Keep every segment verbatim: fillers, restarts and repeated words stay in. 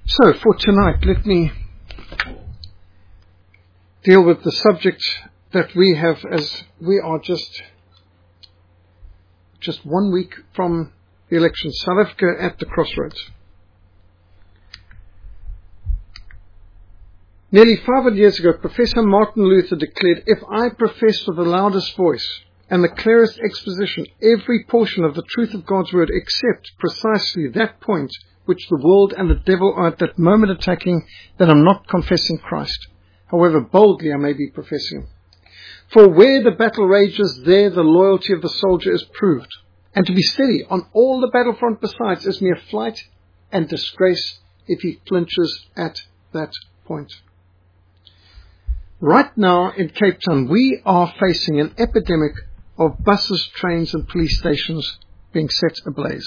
So, for tonight, let me deal with the subject that we have, as we are just just one week from the election. South Africa at the crossroads. Nearly five hundred years ago, Professor Martin Luther declared, "If I profess with the loudest voice and the clearest exposition every portion of the truth of God's word except precisely that point which the world and the devil are at that moment attacking, then I'm not confessing Christ, however boldly I may be professing him. For where the battle rages, there the loyalty of the soldier is proved, and to be steady on all the battlefront besides is mere flight and disgrace if he flinches at that point." Right now in Cape Town, we are facing an epidemic of buses, trains and police stations being set ablaze.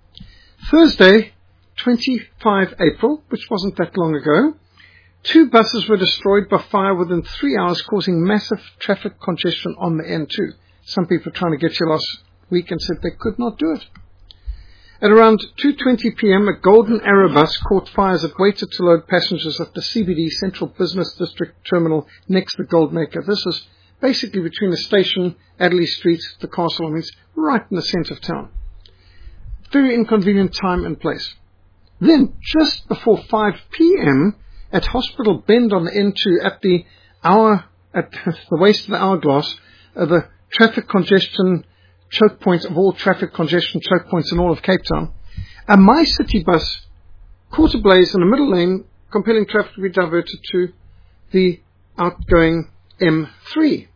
Thursday, twenty-fifth of April, which wasn't that long ago, two buses were destroyed by fire within three hours, causing massive traffic congestion on the N two. Some people were trying to get here last week and said they could not do it. At around two twenty p.m, a Golden Arrow bus caught fire as it waited to load passengers at the C B D Central Business District terminal next to Goldmaker. This is basically between the station, Adderley Street, the castle, I mean, it's right in the centre of town. Very inconvenient time and place. Then, just before five p.m, at Hospital Bend on the N two, at the hour, at the waist of the hourglass, uh, the traffic congestion choke points of all traffic congestion choke points in all of Cape Town, a My City bus caught ablaze in the middle lane, compelling traffic to be diverted to the outgoing M three.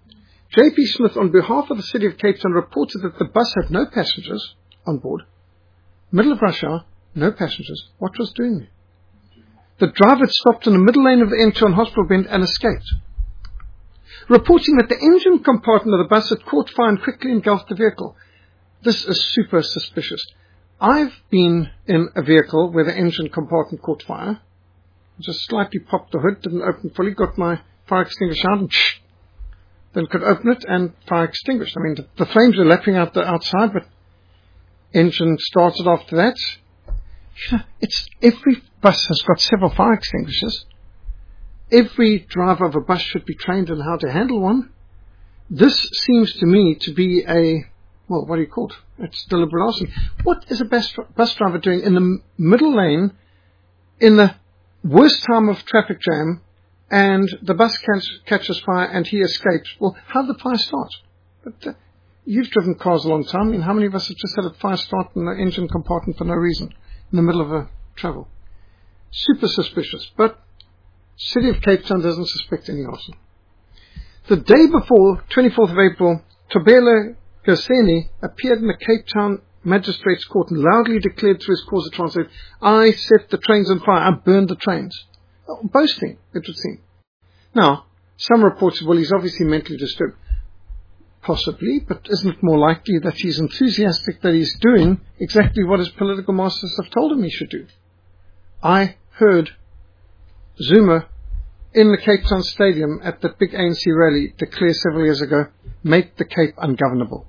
J P Smith, on behalf of the City of Cape Town, reported that the bus had no passengers on board. Middle of rush hour, no passengers. What was doing there? The driver had stopped in the middle lane of the N two on Hospital Bend and escaped, reporting that the engine compartment of the bus had caught fire and quickly engulfed the vehicle. This is super suspicious. I've been in a vehicle where the engine compartment caught fire. Just slightly popped the hood, didn't open fully, got my fire extinguisher out and shh, then could open it and fire extinguished. I mean, the, the flames were lapping out the outside, but engine started after that. You know, it's, every bus has got several fire extinguishers. Every driver of a bus should be trained in how to handle one. This seems to me to be a, well, what do you call it? It's deliberate arson. What is a bus, bus driver doing in the middle lane in the worst time of traffic jam, and the bus catch, catches fire and he escapes? Well, how did the fire start? But, uh, you've driven cars a long time. I mean, how many of us have just had a fire start in the engine compartment for no reason in the middle of a travel? Super suspicious. But City of Cape Town doesn't suspect any arson. The day before, twenty-fourth of April, Tobela Goseni appeared in the Cape Town Magistrates Court and loudly declared through his cause of translate, "I set the trains on fire, I burned the trains." Oh, boasting, it would seem. Now, some reports say, well, he's obviously mentally disturbed. Possibly, but isn't it more likely that he's enthusiastic that he's doing exactly what his political masters have told him he should do? I heard Zuma in the Cape Town Stadium at the big A N C rally declare several years ago, "Make the Cape ungovernable."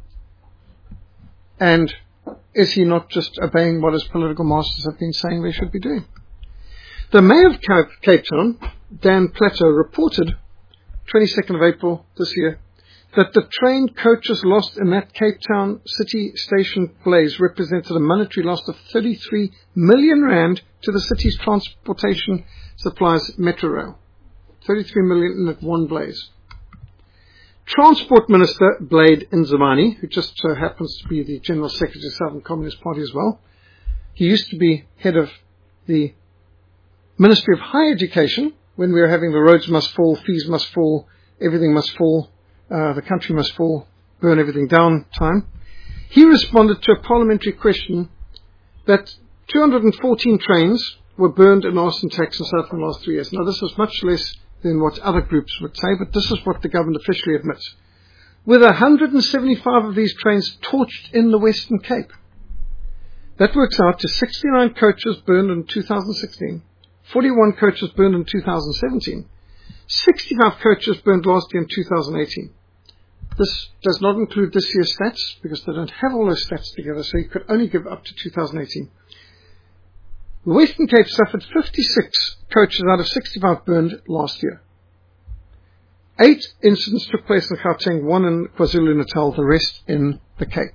And is he not just obeying what his political masters have been saying they should be doing? The Mayor of Cape, Cape Town, Dan Plato, reported twenty-second of April this year that the train coaches lost in that Cape Town City Station blaze represented a monetary loss of thirty-three million rand to the city's transportation supplies Metrorail. thirty-three million in that one blaze. Transport Minister Blade Nzimani, who just so happens to be the General Secretary of the Southern Communist Party as well, he used to be head of the Ministry of Higher Education when we were having the roads must fall, fees must fall, everything must fall, uh, the country must fall, burn everything down time. He responded to a parliamentary question that two hundred fourteen trains were burned in arson attacks in South in the last three years. Now, this is much less than what other groups would say, but this is what the government officially admits. With one hundred seventy-five of these trains torched in the Western Cape. That works out to sixty-nine coaches burned in two thousand sixteen, forty-one coaches burned in two thousand seventeen, sixty-five coaches burned last year in two thousand eighteen. This does not include this year's stats, because they don't have all those stats together, so you could only give up to two thousand eighteen. The Western Cape suffered fifty-six coaches out of sixty-five burned last year. Eight incidents took place in Gauteng, one in KwaZulu-Natal, the rest in the Cape.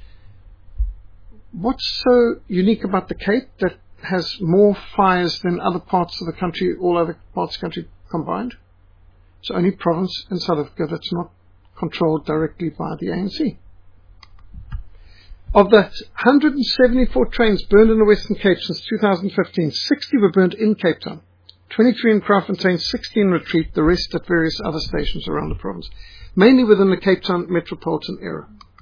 What's so unique about the Cape that has more fires than other parts of the country, all other parts of the country combined? It's the only province in South Africa that's not controlled directly by the A N C. Of the one hundred seventy-four trains burned in the Western Cape since two thousand fifteen, sixty were burned in Cape Town, twenty-three in Kraaifontein, sixteen in Retreat, the rest at various other stations around the province, mainly within the Cape Town metropolitan area.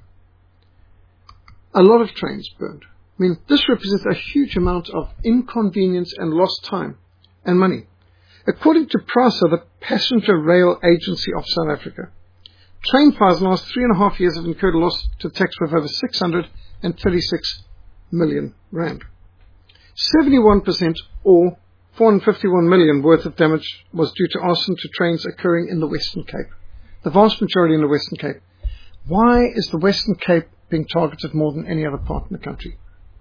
A lot of trains burned. I mean, this represents a huge amount of inconvenience and lost time and money. According to PRASA, the Passenger Rail Agency of South Africa, train fires in the last three and a half years have incurred a loss to the taxpayer of over six hundred thirty-six million rand. seventy-one percent, or four hundred fifty-one million worth of damage, was due to arson to trains occurring in the Western Cape. The vast majority in the Western Cape. Why is the Western Cape being targeted more than any other part in the country?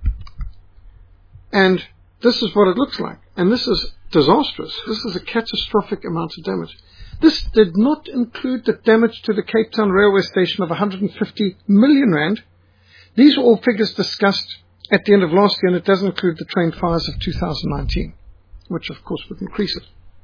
And this is what it looks like. And this is disastrous. This is a catastrophic amount of damage. This did not include the damage to the Cape Town railway station of one hundred fifty million rand. These are all figures discussed at the end of last year, and it doesn't include the train fires of two thousand nineteen, which of course would increase it.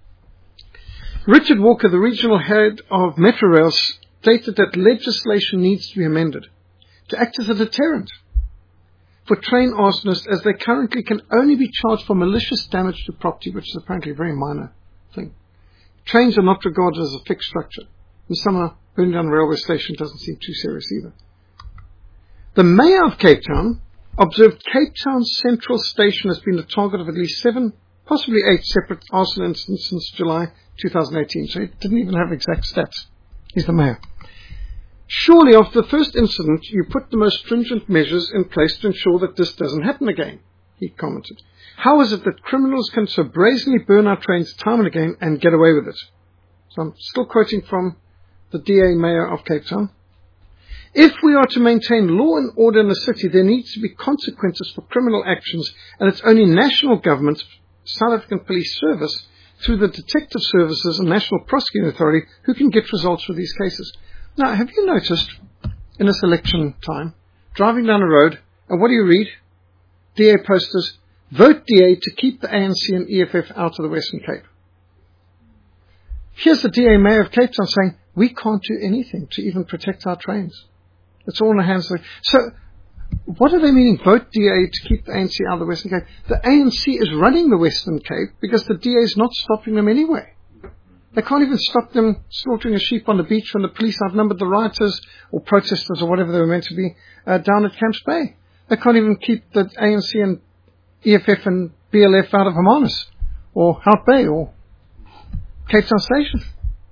Richard Walker, the regional head of Metrorail, stated that legislation needs to be amended to act as a deterrent for train arsonists, as they currently can only be charged for malicious damage to property, which is apparently a very minor thing. Trains are not regarded as a fixed structure. And somehow burning down a railway station doesn't seem too serious either. The mayor of Cape Town observed Cape Town Central Station has been the target of at least seven, possibly eight separate arson incidents since July two thousand eighteen. So he didn't even have exact stats. He's the mayor. Surely after the first incident, you put the most stringent measures in place to ensure that this doesn't happen again, he commented. How is it that criminals can so brazenly burn our trains time and again and get away with it? So I'm still quoting from the D A Mayor of Cape Town. If we are to maintain law and order in the city, there needs to be consequences for criminal actions, and it's only national government, South African Police Service, through the detective services and National Prosecuting Authority, who can get results for these cases. Now, have you noticed in this election time, driving down the road, and what do you read? D A posters, vote D A to keep the A N C and E F F out of the Western Cape. Here's the D A Mayor of Cape Town saying, we can't do anything to even protect our trains. It's all in the hands of the... So, what are they meaning, vote D A to keep the A N C out of the Western Cape? The A N C is running the Western Cape because the D A is not stopping them anyway. They can't even stop them slaughtering a sheep on the beach when the police outnumbered the rioters or protesters or whatever they were meant to be uh, down at Camps Bay. They can't even keep the A N C and E F F and B L F out of Hermanus or Hout Bay or Cape Town Station.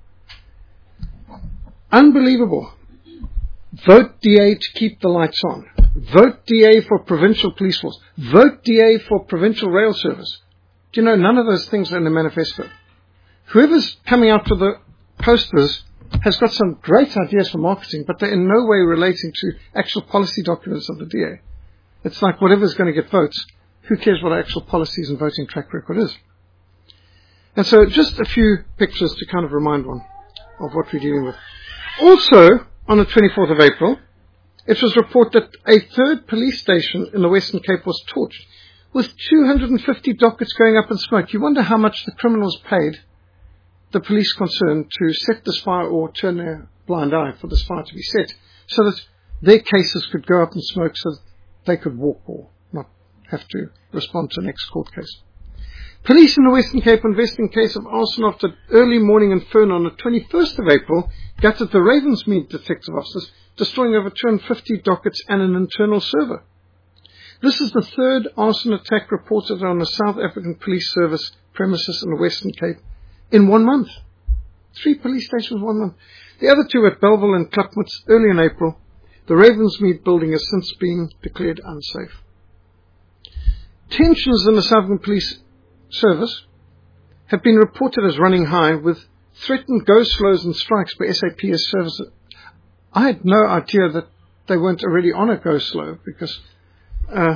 Unbelievable. Vote D A to keep the lights on. Vote D A for provincial police force. Vote D A for provincial rail service. Do you know, none of those things are in the manifesto. Whoever's coming out with the posters has got some great ideas for marketing, but they're in no way relating to actual policy documents of the D A. It's like whatever's going to get votes. Who cares what our actual policies and voting track record is? And so just a few pictures to kind of remind one of what we're dealing with. Also, on the twenty-fourth of April, it was reported that a third police station in the Western Cape was torched, with two hundred fifty dockets going up in smoke. You wonder how much the criminals paid the police concerned to set this fire or turn their blind eye for this fire to be set, so that their cases could go up in smoke so that they could walk or not have to respond to the next court case. Police in the Western Cape investing in case of arson after early morning inferno on the twenty-first of April gutted the Ravensmead detective officers, destroying over two hundred fifty dockets and an internal server. This is the third arson attack reported on the South African Police Service premises in the Western Cape in one month. Three police stations in one month. The other two at Belleville and Klapmuts early in April. The Ravensmead building has since been declared unsafe. Tensions in the South African Police Service have been reported as running high, with threatened go-slows and strikes by S A P S services. I had no idea that they weren't already on a go-slow, because uh,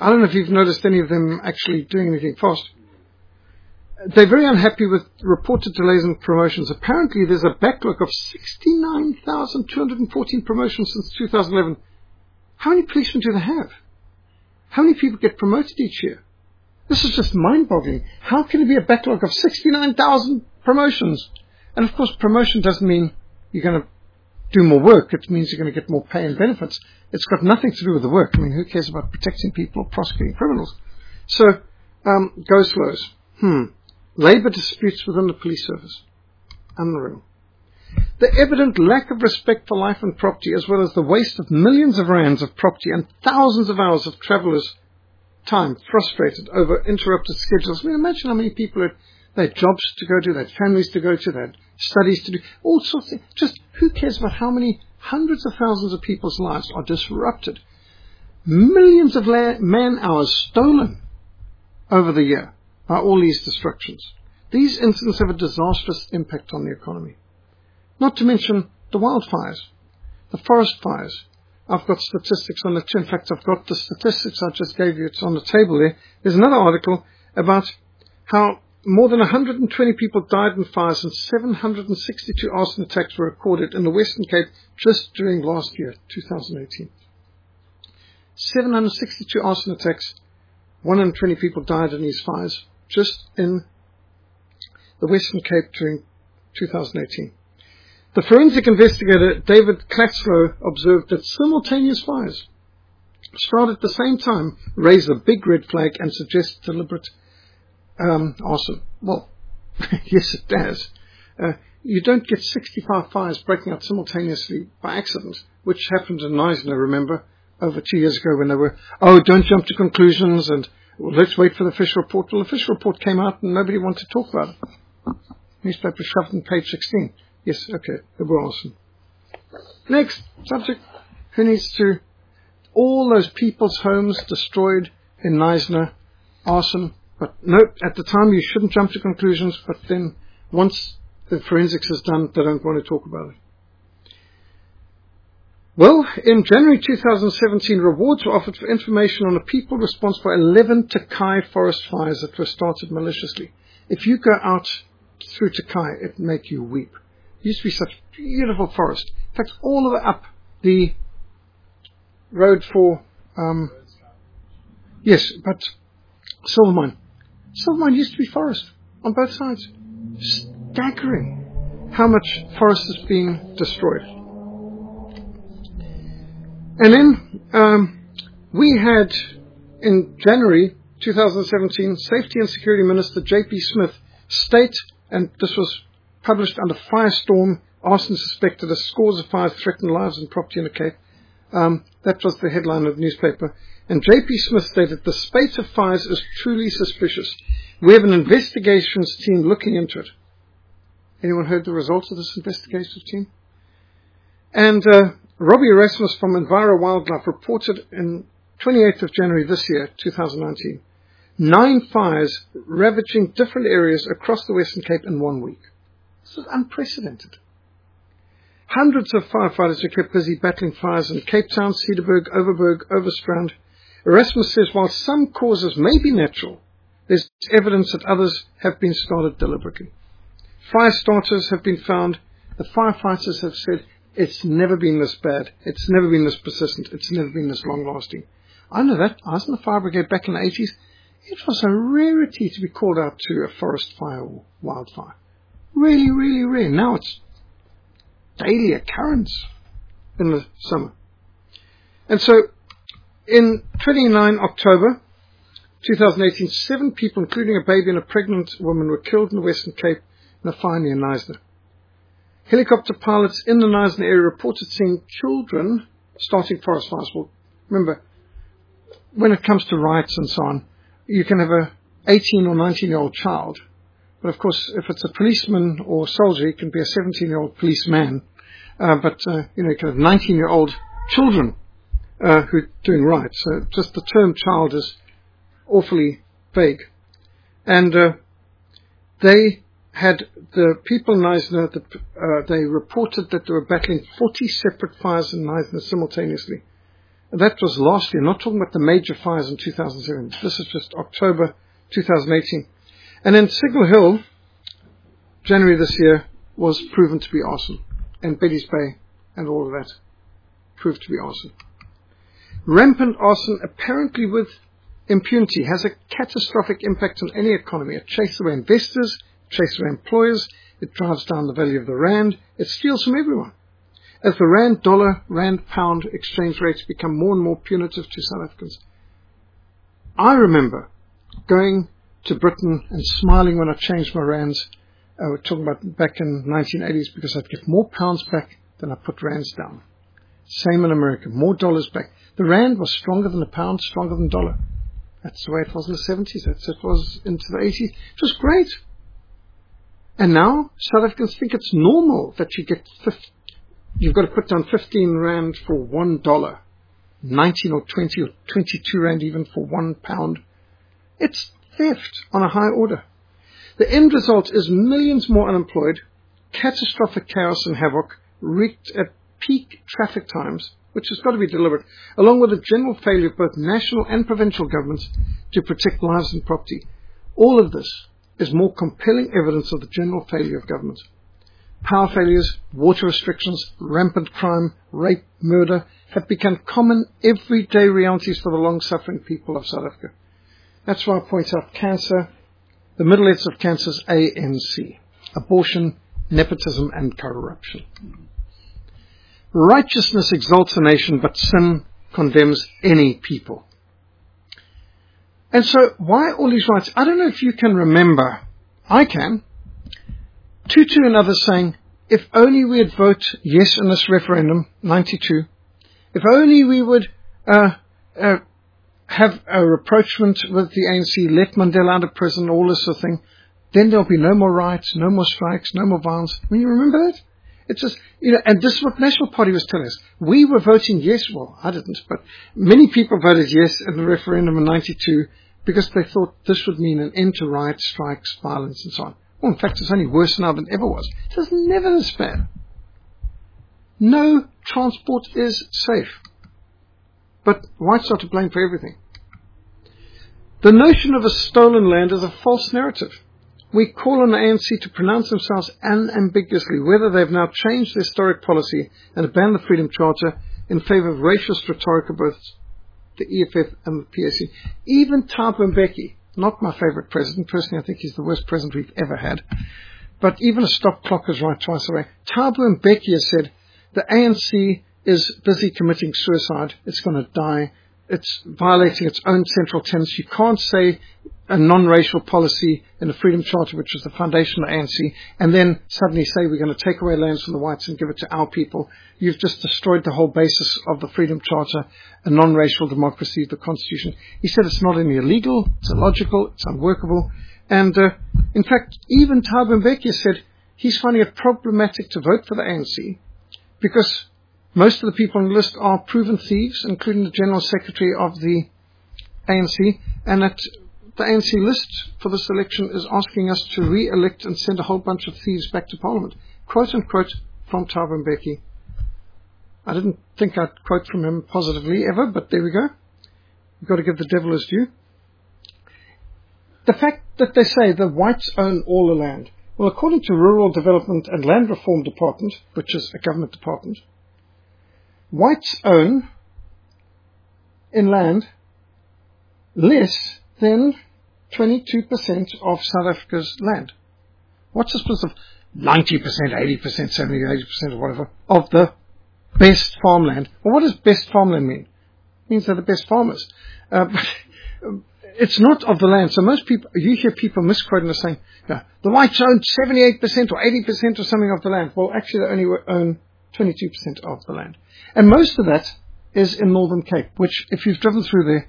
I don't know if you've noticed any of them actually doing anything fast. They're very unhappy with reported delays in promotions. Apparently there's a backlog of sixty-nine thousand two hundred fourteen promotions since two thousand eleven. How many policemen do they have? How many people get promoted each year? This is just mind-boggling. How can there be a backlog of sixty-nine thousand promotions? And of course, promotion doesn't mean you're going to do more work. It means you're going to get more pay and benefits. It's got nothing to do with the work. I mean, who cares about protecting people or prosecuting criminals? So, um, go slows. Hmm. Labour disputes within the police service. Unreal. The evident lack of respect for life and property, as well as the waste of millions of rands of property and thousands of hours of travellers' time frustrated over interrupted schedules. I mean, imagine how many people had, they had jobs to go to, they had families to go to, they had studies to do, all sorts of things. Just who cares about how many hundreds of thousands of people's lives are disrupted? Millions of la- man hours stolen over the year by all these destructions. These incidents have a disastrous impact on the economy. Not to mention the wildfires, the forest fires. I've got statistics on it too. In fact, I've got the statistics I just gave you. It's on the table there. There's another article about how more than one hundred twenty people died in fires and seven hundred sixty-two arson attacks were recorded in the Western Cape just during last year, two thousand eighteen. seven hundred sixty-two arson attacks, one hundred twenty people died in these fires just in the Western Cape during two thousand eighteen. The forensic investigator David Klatslow observed that simultaneous fires started at the same time raise a big red flag and suggest deliberate um, arson. Well, yes, it does. Uh, you don't get sixty-five fires breaking out simultaneously by accident, which happened in Knysna, remember, over two years ago when they were, oh, don't jump to conclusions and well, let's wait for the official report. Well, the official report came out and nobody wanted to talk about it. Newspaper shoved on page sixteen. Yes, okay, they were awesome. Next subject. Who needs to... All those people's homes destroyed in Knysna, arson. But no, at the time you shouldn't jump to conclusions, but then once the forensics is done, they don't want to talk about it. Well, in January two thousand seventeen, rewards were offered for information on the people responsible for eleven Takai forest fires that were started maliciously. If you go out through Takai, it make you weep. It used to be such beautiful forest. In fact, all the way up the road for, um, yes, but Silvermine. Silvermine used to be forest on both sides. Staggering how much forest is being destroyed. And then um, we had, in January two thousand seventeen, Safety and Security Minister J P Smith state, and this was published under Firestorm, arson suspected as scores of fires threaten lives and property in the Cape. Um, that was the headline of the newspaper. And J P Smith stated, the spate of fires is truly suspicious. We have an investigations team looking into it. Anyone heard the results of this investigative team? And uh, Robbie Erasmus from Enviro Wildlife reported in twenty-eighth of January this year, two thousand nineteen, nine fires ravaging different areas across the Western Cape in one week. This is unprecedented. Hundreds of firefighters were kept busy battling fires in Cape Town, Cedarburg, Overberg, Overstrand. Erasmus says while some causes may be natural, there's evidence that others have been started deliberately. Fire starters have been found. The firefighters have said it's never been this bad. It's never been this persistent. It's never been this long-lasting. I know that. I was in the fire brigade back in the eighties. It was a rarity to be called out to a forest fire or wildfire. Really, really rare. Now it's daily occurrence in the summer. And so, in twenty-ninth of October two thousand eighteen, seven people, including a baby and a pregnant woman, were killed in the Western Cape in a fire near Knysna. Helicopter pilots in the Knysna area reported seeing children starting forest fires. Well, remember, when it comes to riots and so on, you can have a eighteen or nineteen-year-old child. But of course, if it's a policeman or soldier, it can be a seventeen-year-old policeman. Uh, but, uh, you know, you can have nineteen-year-old children uh, who are doing riots. So just the term child is awfully vague. And uh, they had, the people in Knysna, the, uh, they reported that they were battling forty separate fires in Knysna simultaneously. That was last year, not talking about the major fires in two thousand seven. This is just October two thousand eighteen. And then Signal Hill, January this year, was proven to be arson. And Betty's Bay and all of that proved to be arson. Rampant arson, apparently with impunity, has a catastrophic impact on any economy. It chases away investors, it chases away employers, it drives down the value of the rand, it steals from everyone. As the rand dollar, rand pound exchange rates become more and more punitive to South Africans. I remember going to Britain and smiling when I changed my rands. Uh, we're talking about back in the nineteen eighties, because I'd get more pounds back than I put rands down. Same in America, more dollars back. The rand was stronger than the pound, stronger than the dollar. That's the way it was in the seventies. That's it was into the eighties. It was great. And now South Africans think it's normal that you get fifty, you've got to put down fifteen rand for one dollar, nineteen or twenty or twenty-two rand even for one pound. It's theft on a high order. The end result is millions more unemployed, catastrophic chaos and havoc, wreaked at peak traffic times, which has got to be deliberate, along with a general failure of both national and provincial governments to protect lives and property. All of this is more compelling evidence of the general failure of government. Power failures, water restrictions, rampant crime, rape, murder have become common everyday realities for the long-suffering people of South Africa. That's why I point out cancer, the middle letters of cancer is A N C, abortion, nepotism and corruption. Righteousness exalts a nation, but sin condemns any people. And so, why all these rights? I don't know if you can remember. I can. Tutu and others saying, if only we'd vote yes in this referendum, ninety-two, if only we would uh, uh, have a rapprochement with the A N C, let Mandela out of prison, all this sort of thing, then there'll be no more riots, no more strikes, no more violence. I mean, you remember that? It's just, you know, and this is what National Party was telling us. We were voting yes. Well, I didn't, but many people voted yes in the referendum in ninety-two because they thought this would mean an end to riots, strikes, violence, and so on. Well, in fact, it's only worse now than ever was. It was never this bad. No transport is safe. But whites are to blame for everything. The notion of a stolen land is a false narrative. We call on the A N C to pronounce themselves unambiguously whether they've now changed their historic policy and abandoned the Freedom Charter in favour of racist rhetoric of both the E F F and the P A C. Even Thabo Mbeki, not my favourite president, personally I think he's the worst president we've ever had, but even a stop clock is right twice away. Thabo Mbeki has said the A N C is busy committing suicide, it's going to die, it's violating its own central tenets. You can't say a non-racial policy in the Freedom Charter, which was the foundation of the A N C, and then suddenly say we're going to take away lands from the whites and give it to our people. You've just destroyed the whole basis of the Freedom Charter, a non-racial democracy, the Constitution. He said it's not only illegal, it's illogical, it's unworkable. And uh, in fact, even Thabo Mbeki said he's finding it problematic to vote for the A N C because most of the people on the list are proven thieves, including the General Secretary of the A N C, and that the A N C list for this election is asking us to re-elect and send a whole bunch of thieves back to Parliament. Quote unquote from Thabo Mbeki. I didn't think I'd quote from him positively ever, but there we go. We've got to give the devil his due. The fact that they say the whites own all the land. Well, according to Rural Development and Land Reform Department, which is a government department, whites own in land less than twenty-two percent of South Africa's land. What's the split of ninety percent, eighty percent, seventy, eighty percent or whatever of the best farmland? Well, what does best farmland mean? It means they're the best farmers. Uh, but it's not of the land. So most people, you hear people misquoting and saying, yeah, the whites own seventy-eight percent or eighty percent or something of the land. Well, actually they only own twenty-two percent of the land. And most of that is in Northern Cape, which if you've driven through there,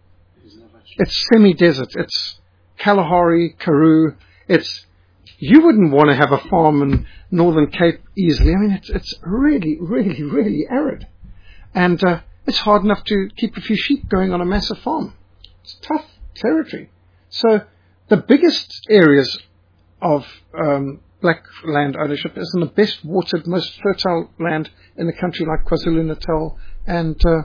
it's semi-desert. It's Kalahari, Karoo. It's, you wouldn't want to have a farm in Northern Cape easily. I mean, it's, it's really, really, really arid. And uh, it's hard enough to keep a few sheep going on a massive farm. It's tough territory. So the biggest areas of um, black land ownership is in the best watered, most fertile land in the country like KwaZulu-Natal and uh,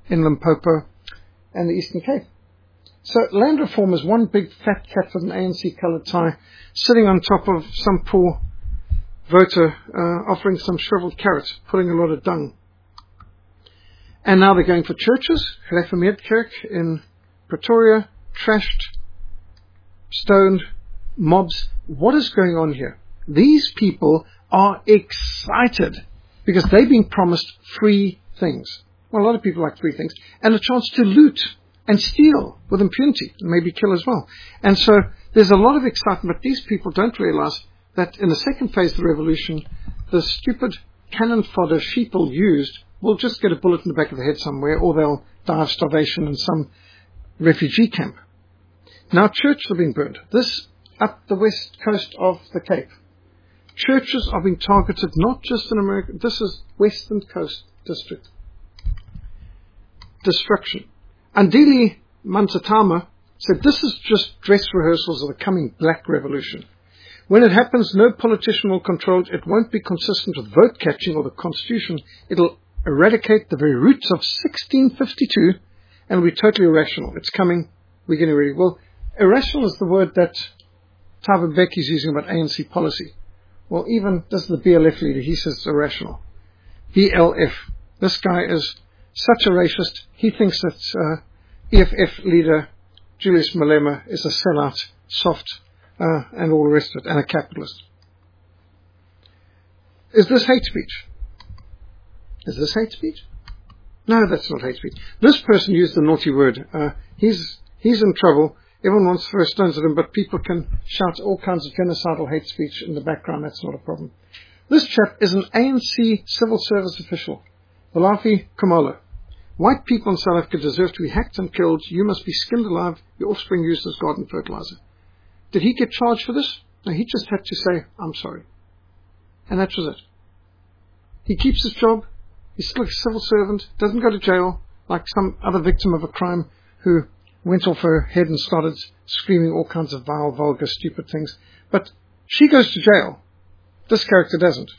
in Limpopo and the Eastern Cape. So land reform is one big fat cat with an A N C coloured tie sitting on top of some poor voter uh, offering some shriveled carrot, pulling a lot of dung. And now they're going for churches. Gereformeerd in Pretoria, trashed, stoned, mobs. What is going on here? These people are excited because they've been promised free things. Well, a lot of people like free things. And a chance to loot and steal with impunity, and maybe kill as well. And so there's a lot of excitement, but these people don't realize that in the second phase of the revolution, the stupid cannon fodder sheeple used will just get a bullet in the back of the head somewhere, or they'll die of starvation in some refugee camp. Now churches are being burned. This up the west coast of the Cape. Churches are being targeted not just in America. This is Western Coast District. Destruction. Andile Mantatama said this is just dress rehearsals of the coming black revolution. When it happens, no politician will control it. It won't be consistent with vote catching or the Constitution. It'll eradicate the very roots of sixteen fifty-two and will be totally irrational. It's coming. We're getting ready. Well, irrational is the word that Thabo Mbeki is using about A N C policy. Well, even this is the B L F leader. He says it's irrational. B L F. This guy is such a racist. He thinks that uh, E F F leader Julius Malema is a sellout, soft, uh, and all the rest of it, and a capitalist. Is this hate speech? Is this hate speech? No, that's not hate speech. This person used the naughty word. Uh, he's he's in trouble. Everyone wants to throw stones at him, but people can shout all kinds of genocidal hate speech in the background. That's not a problem. This chap is an A N C civil service official, Valafi Kamola. White people in South Africa deserve to be hacked and killed. You must be skinned alive. Your offspring used as garden fertilizer. Did he get charged for this? No, he just had to say, I'm sorry. And that was it. He keeps his job. He's still a civil servant. Doesn't go to jail like some other victim of a crime who went off her head and started screaming all kinds of vile, vulgar, stupid things. But she goes to jail. This character doesn't.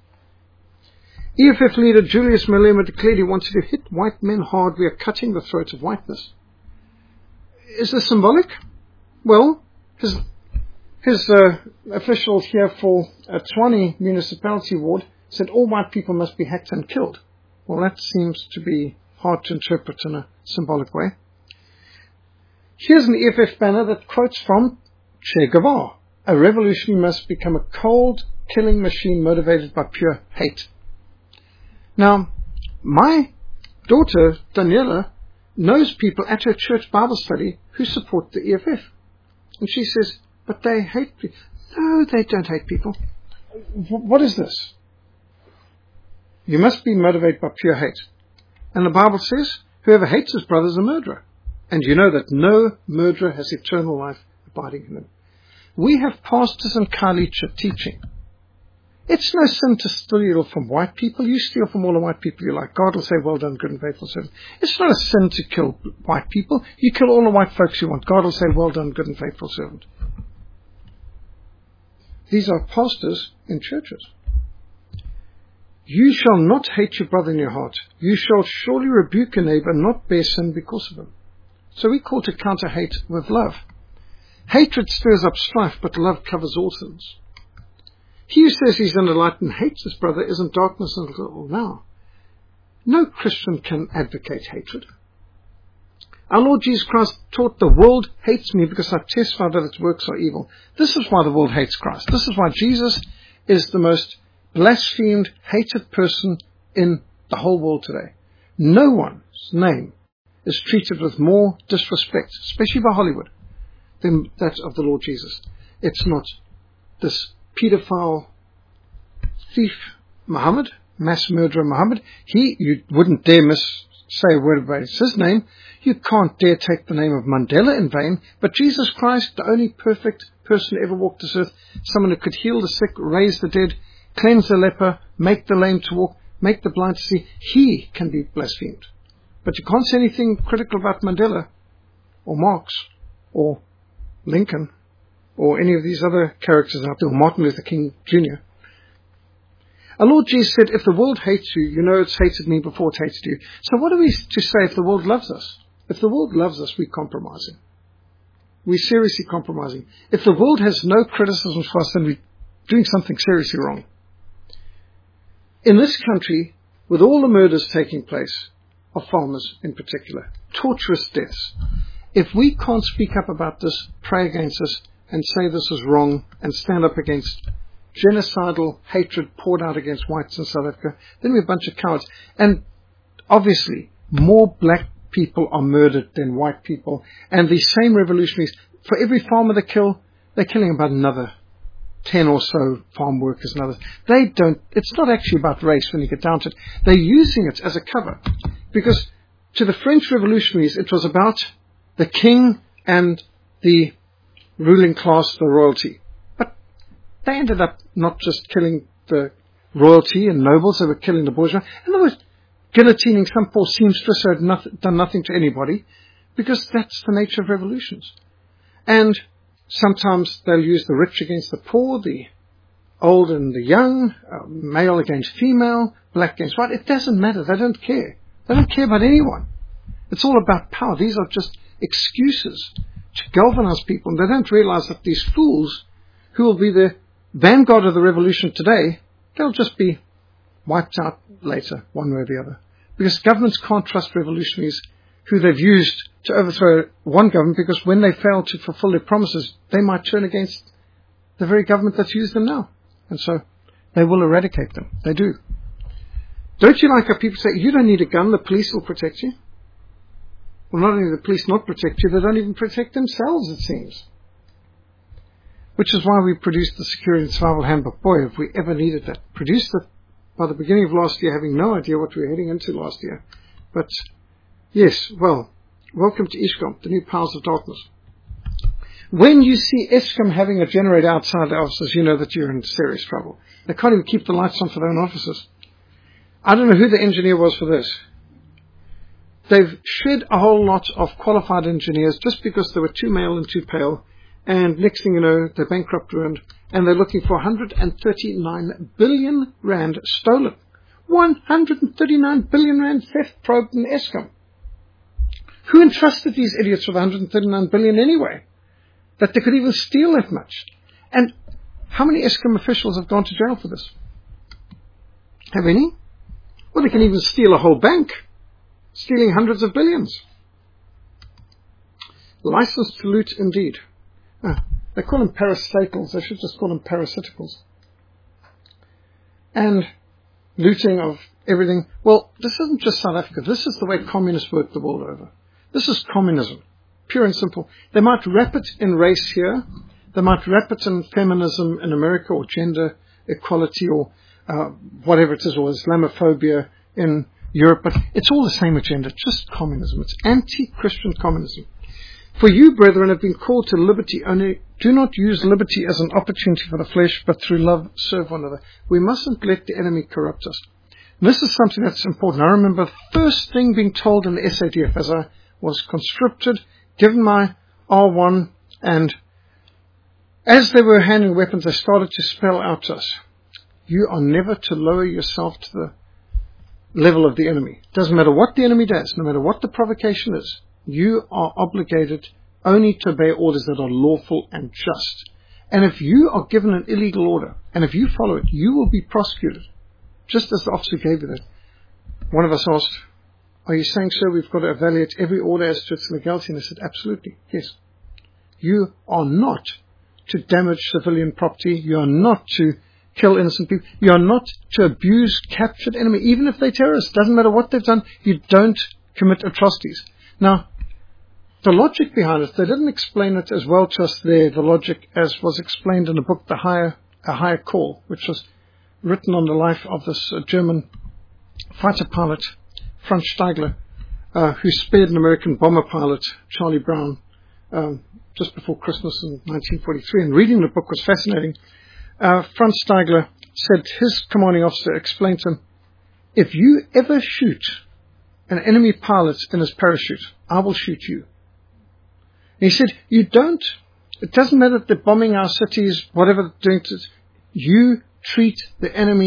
E F F leader Julius Malema declared he wanted to hit white men hard. We are cutting the throat of whiteness. Is this symbolic? Well, his, his uh, official here for a Tshwane municipality ward said all white people must be hacked and killed. Well, that seems to be hard to interpret in a symbolic way. Here's an E F F banner that quotes from Che Guevara. A revolution must become a cold, killing machine motivated by pure hate. Now, my daughter, Daniela, knows people at her church Bible study who support the E F F. And she says, but they hate people. No, they don't hate people. What is this? You must be motivated by pure hate. And the Bible says, whoever hates his brother is a murderer. And you know that no murderer has eternal life abiding in him. We have pastors in Khayelitsha teaching. It's no sin to steal from white people. You steal from all the white people you like. God will say, well done, good and faithful servant. It's not a sin to kill white people. You kill all the white folks you want. God will say, well done, good and faithful servant. These are pastors in churches. You shall not hate your brother in your heart. You shall surely rebuke a neighbor and not bear sin because of him. So we call to counter hate with love. Hatred stirs up strife, but love covers all sins. He who says he's in the light and hates his brother is in darkness until now. No Christian can advocate hatred. Our Lord Jesus Christ taught the world hates me because I testify that its works are evil. This is why the world hates Christ. This is why Jesus is the most blasphemed, hated person in the whole world today. No one's name is treated with more disrespect, especially by Hollywood, than that of the Lord Jesus. It's not this pedophile thief Muhammad, mass murderer Muhammad. He, you wouldn't dare miss say a word about his name. You can't dare take the name of Mandela in vain. But Jesus Christ, the only perfect person who ever walked this earth, someone who could heal the sick, raise the dead, cleanse the leper, make the lame to walk, make the blind to see, he can be blasphemed. But you can't say anything critical about Mandela or Marx or Lincoln or any of these other characters out there, or Martin Luther King Junior Our Lord Jesus said, if the world hates you, you know it's hated me before it hated you. So what are we to say if the world loves us? If the world loves us, we're compromising. We're seriously compromising. If the world has no criticism for us, then we're doing something seriously wrong. In this country, with all the murders taking place, of farmers in particular, torturous deaths, if we can't speak up about this, pray against this, and say this is wrong, and stand up against genocidal hatred poured out against whites in South Africa, then we're a bunch of cowards. And obviously, more black people are murdered than white people. And these same revolutionaries, for every farmer they kill, they're killing about another ten or so farm workers and others. They don't, it's not actually about race when you get down to it. They're using it as a cover. Because to the French revolutionaries, it was about the king and the ruling class, the royalty. But they ended up not just killing the royalty and nobles, they were killing the bourgeois. And they were guillotining some poor seamstress who had nothing, done nothing to anybody, because that's the nature of revolutions. And sometimes they'll use the rich against the poor, the old and the young, uh, male against female, black against white. It doesn't matter. They don't care. They don't care about anyone. It's all about power. These are just excuses to galvanize people. And they don't realize that these fools, who will be the vanguard of the revolution today, they'll just be wiped out later, one way or the other. Because governments can't trust revolutionaries who they've used to overthrow one government, because when they fail to fulfill their promises, they might turn against the very government that's used them now. And so they will eradicate them. They do. Don't you like how people say, you don't need a gun, the police will protect you? Well, not only do the police not protect you, they don't even protect themselves, it seems. Which is why we produced the Security and Survival Handbook. Boy, if we ever needed that. Produced it by the beginning of last year, having no idea what we were heading into last year. But, yes, well, welcome to Eskom, the new powers of darkness. When you see Eskom having a generator outside the offices, you know that you're in serious trouble. They can't even keep the lights on for their own offices. I don't know who the engineer was for this. They've shed a whole lot of qualified engineers just because they were too male and too pale. And next thing you know, they're bankrupt, ruined, and they're looking for one hundred thirty-nine billion rand stolen. one hundred thirty-nine billion rand theft probed in Eskom. Who entrusted these idiots with one hundred thirty-nine billion anyway? That they could even steal that much. And how many Eskom officials have gone to jail for this? Have any? Well, they can even steal a whole bank, stealing hundreds of billions. License to loot indeed. Ah, they call them parastatals. They should just call them parasiticals. And looting of everything. Well, this isn't just South Africa. This is the way communists work the world over. This is communism, pure and simple. They might wrap it in race here. They might wrap it in feminism in America, or gender equality, or uh, whatever it is, or Islamophobia in Europe. But it's all the same agenda, just communism. It's anti-Christian communism. For you, brethren, have been called to liberty, only do not use liberty as an opportunity for the flesh, but through love serve one another. We mustn't let the enemy corrupt us. And this is something that's important. I remember the first thing being told in the S A D F as I was conscripted, given my R one, and as they were handing weapons, they started to spell out to us, you are never to lower yourself to the level of the enemy. It doesn't matter what the enemy does, no matter what the provocation is. You are obligated only to obey orders that are lawful and just. And if you are given an illegal order, and if you follow it, you will be prosecuted. Just as the officer gave you that. One of us asked, are you saying, sir, we've got to evaluate every order as to its legality? And I said, absolutely, yes. You are not to damage civilian property. You are not to kill innocent people. You are not to abuse captured enemy, even if they're terrorists. Doesn't matter what they've done. You don't commit atrocities. Now, the logic behind it, they didn't explain it as well to us there, the logic as was explained in the book, The Higher, A Higher Call, which was written on the life of this uh, German fighter pilot, Franz Steigler, uh, who spared an American bomber pilot, Charlie Brown, um, just before Christmas in nineteen forty-three. And reading the book was fascinating. Uh, Franz Steigler said his commanding officer explained to him, if you ever shoot an enemy pilot in his parachute, I will shoot you. And he said, you don't, it doesn't matter if they're bombing our cities, whatever they're doing to us, you treat the enemy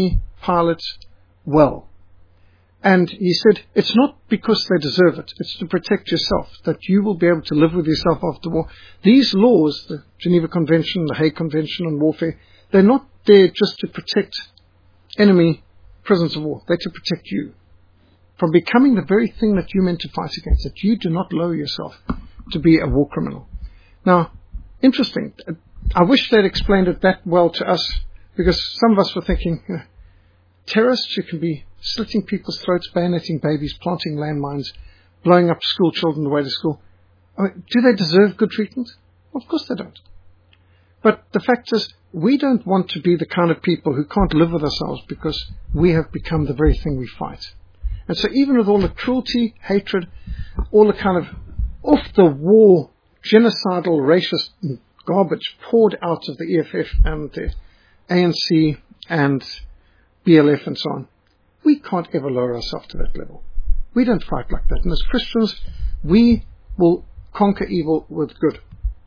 pilots well. And he said, it's not because they deserve it. It's to protect yourself, that you will be able to live with yourself after war. These laws, the Geneva Convention, the Hague Convention on warfare, they're not there just to protect enemy prisoners of war. They're to protect you from becoming the very thing that you meant to fight against, that you do not lower yourself to be a war criminal. Now, interesting. I wish they'd explained it that well to us, because some of us were thinking, you know, terrorists who can be slitting people's throats, bayoneting babies, planting landmines, blowing up school children on the way to school. I mean, do they deserve good treatment? Of course they don't. But the fact is, we don't want to be the kind of people who can't live with ourselves because we have become the very thing we fight. And so even with all the cruelty, hatred, all the kind of off-the-wall, genocidal, racist garbage poured out of the E F F and the A N C and B L F and so on, we can't ever lower ourselves to that level. We don't fight like that. And as Christians, we will conquer evil with good.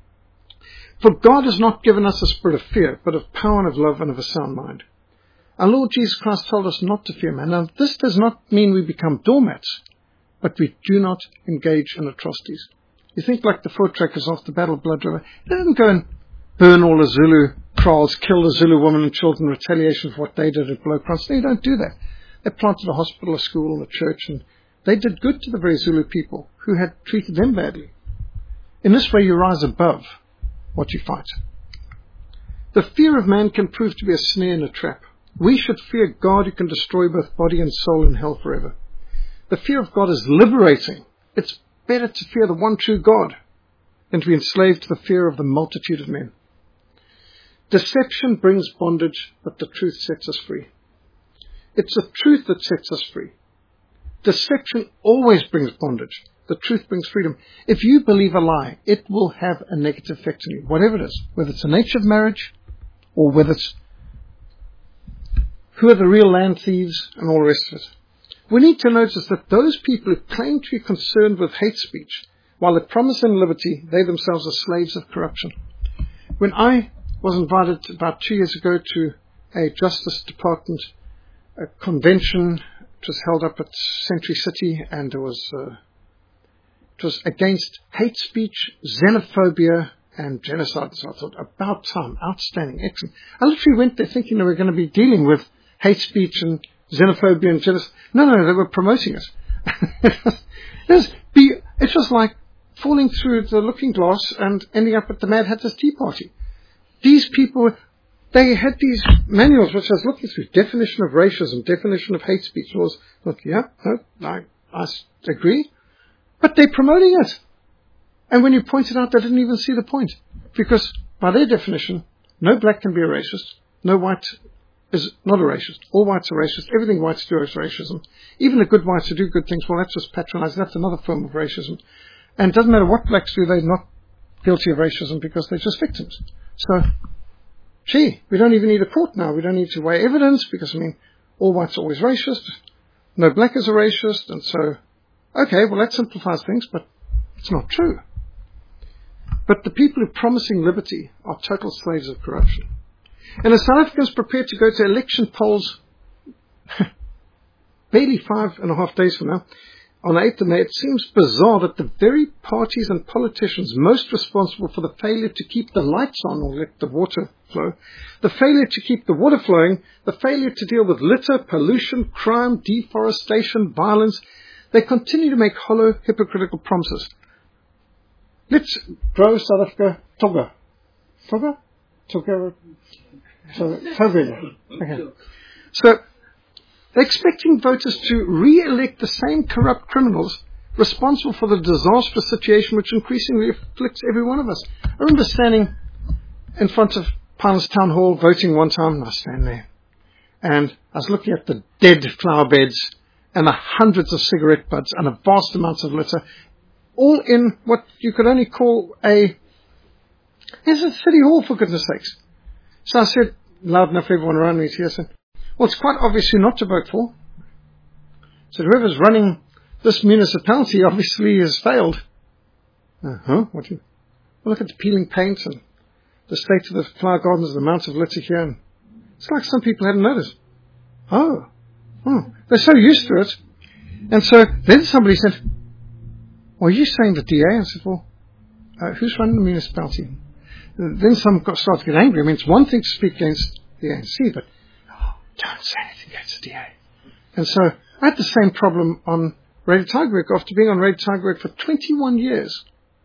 For God has not given us a spirit of fear, but of power and of love and of a sound mind. Our Lord Jesus Christ told us not to fear man. Now, this does not mean we become doormats, but we do not engage in atrocities. You think like the Voortrekkers after the Battle of Blood River. They didn't go and burn all the Zulu kraals, kill the Zulu women and children in retaliation for what they did at Blowkrans. No, you don't do that. They planted a hospital, a school, a church, and they did good to the very Zulu people who had treated them badly. In this way, you rise above what you fight. The fear of man can prove to be a snare and a trap. We should fear God who can destroy both body and soul in hell forever. The fear of God is liberating. It's better to fear the one true God than to be enslaved to the fear of the multitude of men. Deception brings bondage, but the truth sets us free. It's the truth that sets us free. Deception always brings bondage. The truth brings freedom. If you believe a lie, it will have a negative effect on you, whatever it is, whether it's the nature of marriage or whether it's who are the real land thieves and all the rest of it. We need to notice that those people who claim to be concerned with hate speech, while they promise them liberty, they themselves are slaves of corruption. When I was invited about two years ago to a Justice Department a convention, it was held up at Century City, and there was uh, it was against hate speech, xenophobia, and genocide. So I thought, about time, outstanding, excellent. I literally went there thinking they were going to be dealing with hate speech and xenophobia and genocide. No, no, they were promoting it. it, was, it, was be, it was like falling through the looking glass and ending up at the Mad Hatter's Tea Party. These people, they had these manuals which I was looking through, definition of racism, definition of hate speech. I was like, yeah, no, I, I agree. But they're promoting it. And when you point it out, they didn't even see the point. Because by their definition, no black can be a racist, no white is not a racist. All whites are racist. Everything whites do is racism. Even the good whites who do good things, well, that's just patronizing. That's another form of racism. And it doesn't matter what blacks do, they're not guilty of racism because they're just victims. So, gee, we don't even need a court now. We don't need to weigh evidence because, I mean, all whites are always racist. No black is a racist. And so, okay, well, that simplifies things, but it's not true. But the people who are promising liberty are total slaves of corruption. And as South Africans prepare to go to election polls barely five and a half days from now, on the eighth of May, it seems bizarre that the very parties and politicians most responsible for the failure to keep the lights on or let the water flow, the failure to keep the water flowing, the failure to deal with litter, pollution, crime, deforestation, violence, they continue to make hollow, hypocritical promises. Let's grow South Africa toga. Toga? Toga? So, toga. Okay. So, they're expecting voters to re-elect the same corrupt criminals responsible for the disastrous situation which increasingly afflicts every one of us. I remember standing in front of Pinelands Town Hall voting one time, and I was standing there, and I was looking at the dead flower beds and the hundreds of cigarette butts and the vast amounts of litter, all in what you could only call a, it's a city hall, for goodness sakes. So I said, loud enough for everyone around me to hear, I said, well, it's quite obvious who not to vote for. So whoever's running this municipality obviously has failed. Uh-huh, what do you, well, look at the peeling paint and the state of the flower gardens, the amount of litter here. And it's like some people hadn't noticed. Oh. oh. They're so used to it. And so then somebody said, well, are you saying the D A? I said, well, uh, who's running the municipality? And then some got started to get angry. I mean, it's one thing to speak against the A N C, but oh, don't say anything against the D A. And so I had the same problem on Radio Tigerberg after being on Radio Tigerberg for twenty-one years.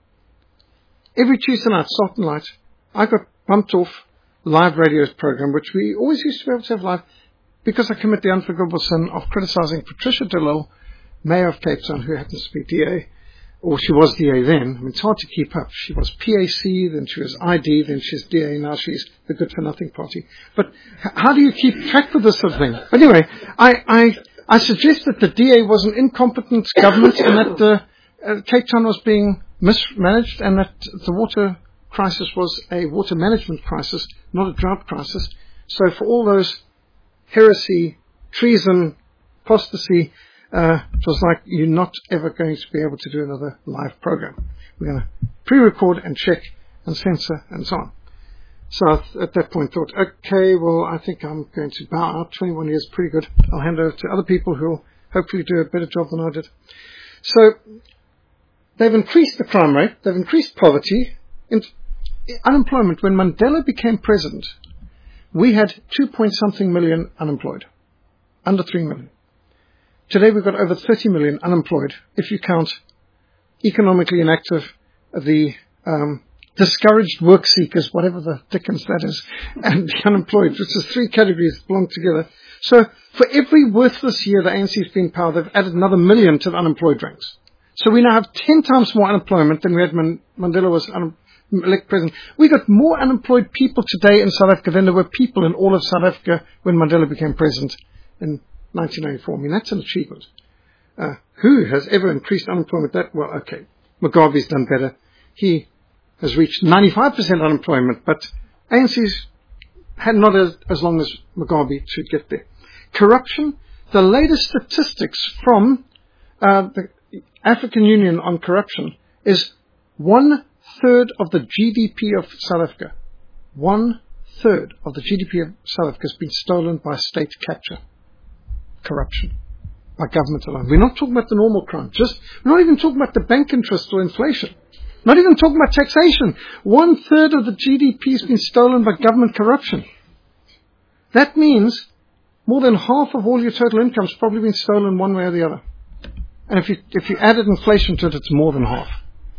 Every Tuesday night, Salt and Light, I got bumped off live radio program, which we always used to be able to have live, because I commit the unforgivable sin of criticizing Patricia de Lille, Mayor of Cape Town, who happens to be D A, or she was D A then. I mean, it's hard to keep up. She was P A C, then she was I D, then she's D A, now she's the Good for Nothing Party. But h- how do you keep track with this sort of thing? Anyway, I, I, I suggest that the D A was an incompetent government and that the, uh, Cape Town was being mismanaged and that the water crisis was a water management crisis, not a drought crisis. So for all those heresy, treason, apostasy, uh, it was like you're not ever going to be able to do another live program. We're going to pre-record and check and censor and so on. So I th- at that point thought, okay, well, I think I'm going to bow out. twenty-one years, pretty good. I'll hand over to other people who will hopefully do a better job than I did. So they've increased the crime rate. They've increased poverty. In- unemployment. When Mandela became president, we had two point something million unemployed. Under three million. Today we've got over thirty million unemployed, if you count economically inactive, the um, discouraged work seekers, whatever the dickens that is, and the unemployed, which is three categories belong together. So for every worthless year the A N C's been in power, they've added another million to the unemployed ranks. So we now have ten times more unemployment than we had when Mandela was un- elected president. We got more unemployed people today in South Africa than there were people in all of South Africa when Mandela became president in nineteen ninety-four. I mean, that's an achievement. Uh, who has ever increased unemployment that? Well, okay, Mugabe's done better. He has reached ninety-five percent unemployment, but A N C's had not as, as long as Mugabe to get there. Corruption, the latest statistics from uh, the African Union on corruption is one third of the G D P of South Africa. One third of the G D P of South Africa has been stolen by state capture. Corruption. By government alone. We're not talking about the normal crime. Just, we're not even talking about the bank interest or inflation. Not even talking about taxation. One third of the G D P has been stolen by government corruption. That means more than half of all your total income has probably been stolen one way or the other. And if you, if you added inflation to it, it's more than half.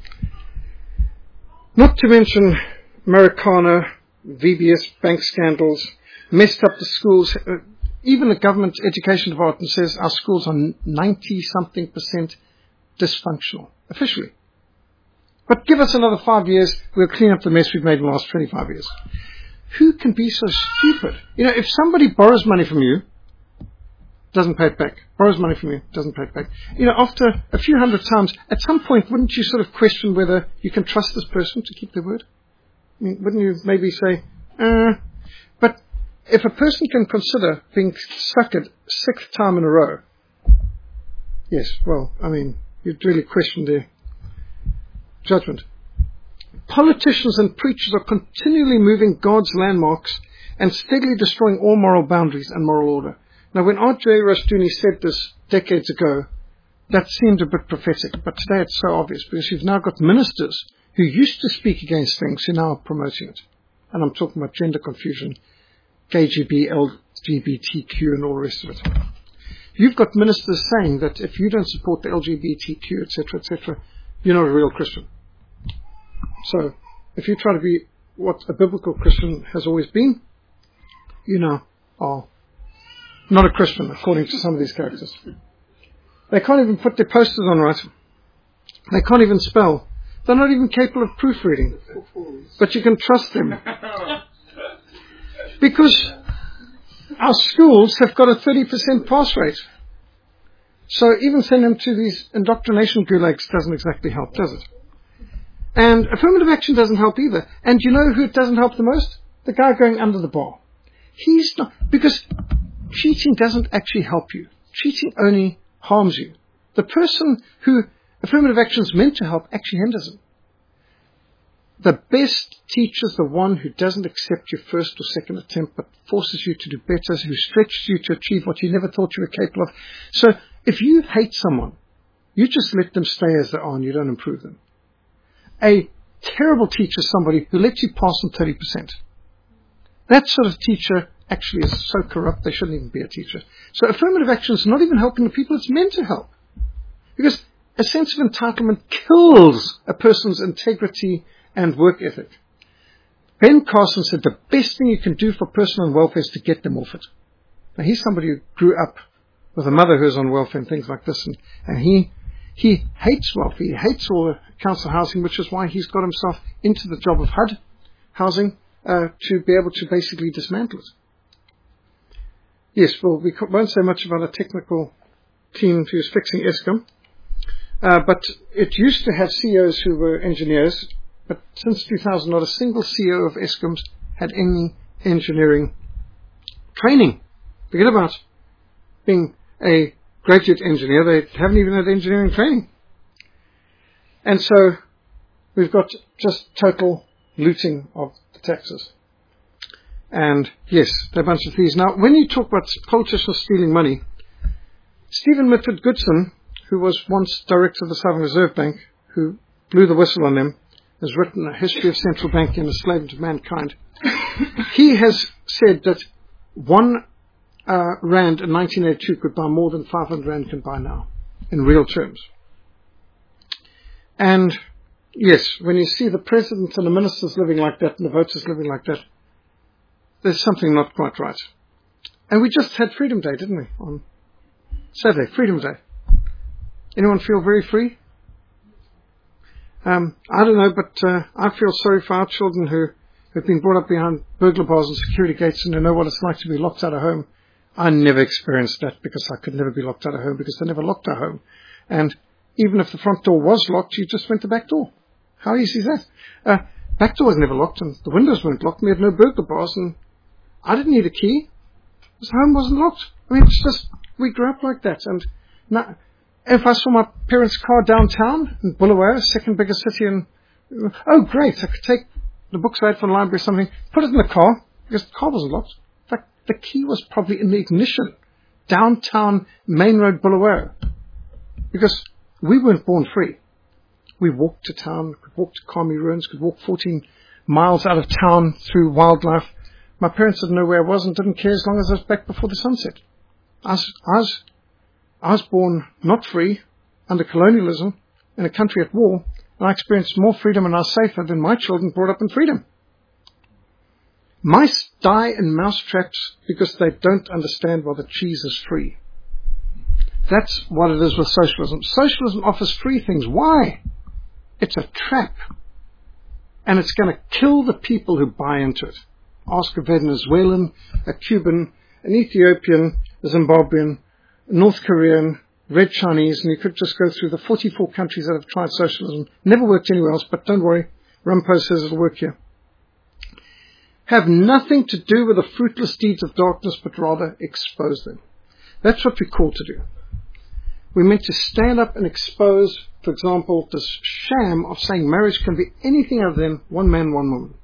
Not to mention Marikana, V B S bank scandals, messed up the schools. Uh, even the government education department says our schools are ninety-something percent dysfunctional, officially. But give us another five years, we'll clean up the mess we've made in the last twenty-five years. Who can be so stupid? You know, if somebody borrows money from you, doesn't pay it back, borrows money from you, doesn't pay it back. You know, after a few hundred times, at some point, wouldn't you sort of question whether you can trust this person to keep their word? I mean, wouldn't you maybe say, uh, but if a person can consider being suckered sixth time in a row, yes, well, I mean, you'd really question their judgment. Politicians and preachers are continually moving God's landmarks and steadily destroying all moral boundaries and moral order. Now, when R J Rushdoony said this decades ago, that seemed a bit prophetic, but today it's so obvious because you've now got ministers who used to speak against things who now are promoting it. And I'm talking about gender confusion, K G B, L G B T Q and all the rest of it. You've got ministers saying that if you don't support the L G B T Q, et cetera, et cetera, you're not a real Christian. So, if you try to be what a biblical Christian has always been, you now are not a Christian, according to some of these characters. They can't even put their posters on right. They can't even spell. They're not even capable of proofreading. But you can trust them. Because our schools have got a thirty percent pass rate. So even sending them to these indoctrination gulags doesn't exactly help, does it? And affirmative action doesn't help either. And you know who it doesn't help the most? The guy going under the bar. He's not, because cheating doesn't actually help you. Cheating only harms you. The person who affirmative action is meant to help actually hinders him. The best teacher is the one who doesn't accept your first or second attempt, but forces you to do better, who stretches you to achieve what you never thought you were capable of. So if you hate someone, you just let them stay as they are and you don't improve them. A terrible teacher is somebody who lets you pass on thirty percent. That sort of teacher actually is so corrupt they shouldn't even be a teacher. So affirmative action is not even helping the people it's meant to help. Because a sense of entitlement kills a person's integrity and work ethic. Ben Carson said the best thing you can do for personal welfare is to get them off it. Now he's somebody who grew up with a mother who's on welfare and things like this, and, and he he hates welfare, he hates all the council housing, which is why he's got himself into the job of H U D housing uh, to be able to basically dismantle it. Yes, well, we won't say much about a technical team who's fixing Eskom, uh, but it used to have C E Os who were engineers, but since two thousand, not a single C E O of Eskom had any engineering training. Forget about being a graduate engineer, they haven't even had engineering training. And so we've got just total looting of the taxes. And yes, they're a bunch of thieves. Now, when you talk about politicians stealing money, Stephen Mitford Goodson, who was once director of the Southern Reserve Bank, who blew the whistle on them, has written a history of central banking and a slave to mankind. He has said that one uh, rand in nineteen eighty-two could buy more than five hundred rand can buy now, in real terms. And yes, when you see the president and the ministers living like that and the voters living like that, there's something not quite right. And we just had Freedom Day, didn't we, on Saturday, Freedom Day. Anyone feel very free? Um, I don't know, but uh, I feel sorry for our children who have been brought up behind burglar bars and security gates and who know what it's like to be locked out of home. I never experienced that because I could never be locked out of home because they never locked our home. And even if the front door was locked, you just went the back door. How easy is that? Uh, back door was never locked and the windows weren't locked and we had no burglar bars and I didn't need a key because the home wasn't locked. I mean, it's just, we grew up like that. And now, if I saw my parents' car downtown in Bulawayo, second biggest city, and oh great, I could take the books I had from the library or something, put it in the car, because the car wasn't locked. In fact, the key was probably in the ignition, downtown Main Road, Bulawayo. Because we weren't born free. We walked to town, could walk to Kami ruins, could walk fourteen miles out of town through wildlife. My parents didn't know where I was and didn't care as long as I was back before the sunset. I was, I was I was born not free, under colonialism, in a country at war, and I experienced more freedom and I was safer than my children brought up in freedom. Mice die in mouse traps because they don't understand why the cheese is free. That's what it is with socialism. Socialism offers free things. Why? It's a trap. And it's going to kill the people who buy into it. Ask a Venezuelan, a Cuban, an Ethiopian, a Zimbabwean, North Korean, Red Chinese, and you could just go through the forty-four countries that have tried socialism. Never worked anywhere else, but don't worry, Rumpo says it'll work here. Have nothing to do with the fruitless deeds of darkness, but rather expose them. That's what we're called to do. We're meant to stand up and expose, for example, this sham of saying marriage can be anything other than one man, one woman.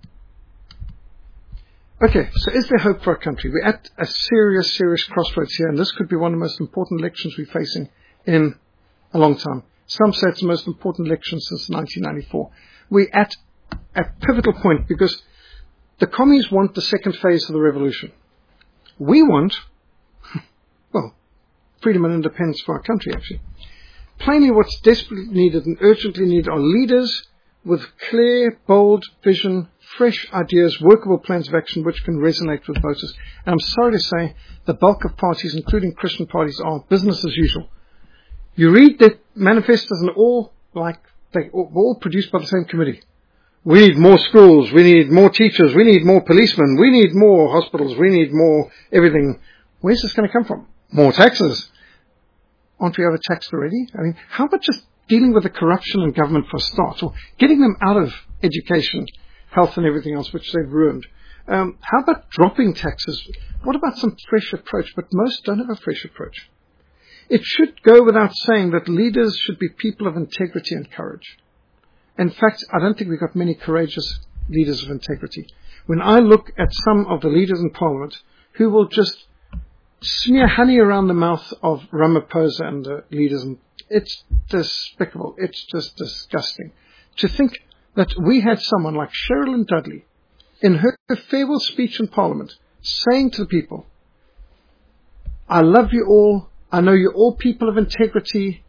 Okay, so is there hope for our country? We're at a serious, serious crossroads here, and this could be one of the most important elections we're facing in a long time. Some say it's the most important election since nineteen ninety-four. We're at a pivotal point because the commies want the second phase of the revolution. We want, well, freedom and independence for our country, actually. Plainly, what's desperately needed and urgently needed are leaders with clear, bold vision, fresh ideas, workable plans of action which can resonate with voters. And I'm sorry to say, the bulk of parties, including Christian parties, are business as usual. You read the manifestos and they're all like, they're all produced by the same committee. We need more schools, we need more teachers, we need more policemen, we need more hospitals, we need more everything. Where's this going to come from? More taxes. Aren't we overtaxed already? I mean, how about just dealing with the corruption in government for a start, or getting them out of education, health and everything else, which they've ruined? Um, how about dropping taxes? What about some fresh approach? But most don't have a fresh approach. It should go without saying that leaders should be people of integrity and courage. In fact, I don't think we've got many courageous leaders of integrity. When I look at some of the leaders in Parliament who will just smear honey around the mouth of Ramaphosa and the leaders, and it's despicable. It's just disgusting. To think that we had someone like Sherilyn Dudley in her farewell speech in Parliament saying to the people, I love you all. I know you're all people of integrity.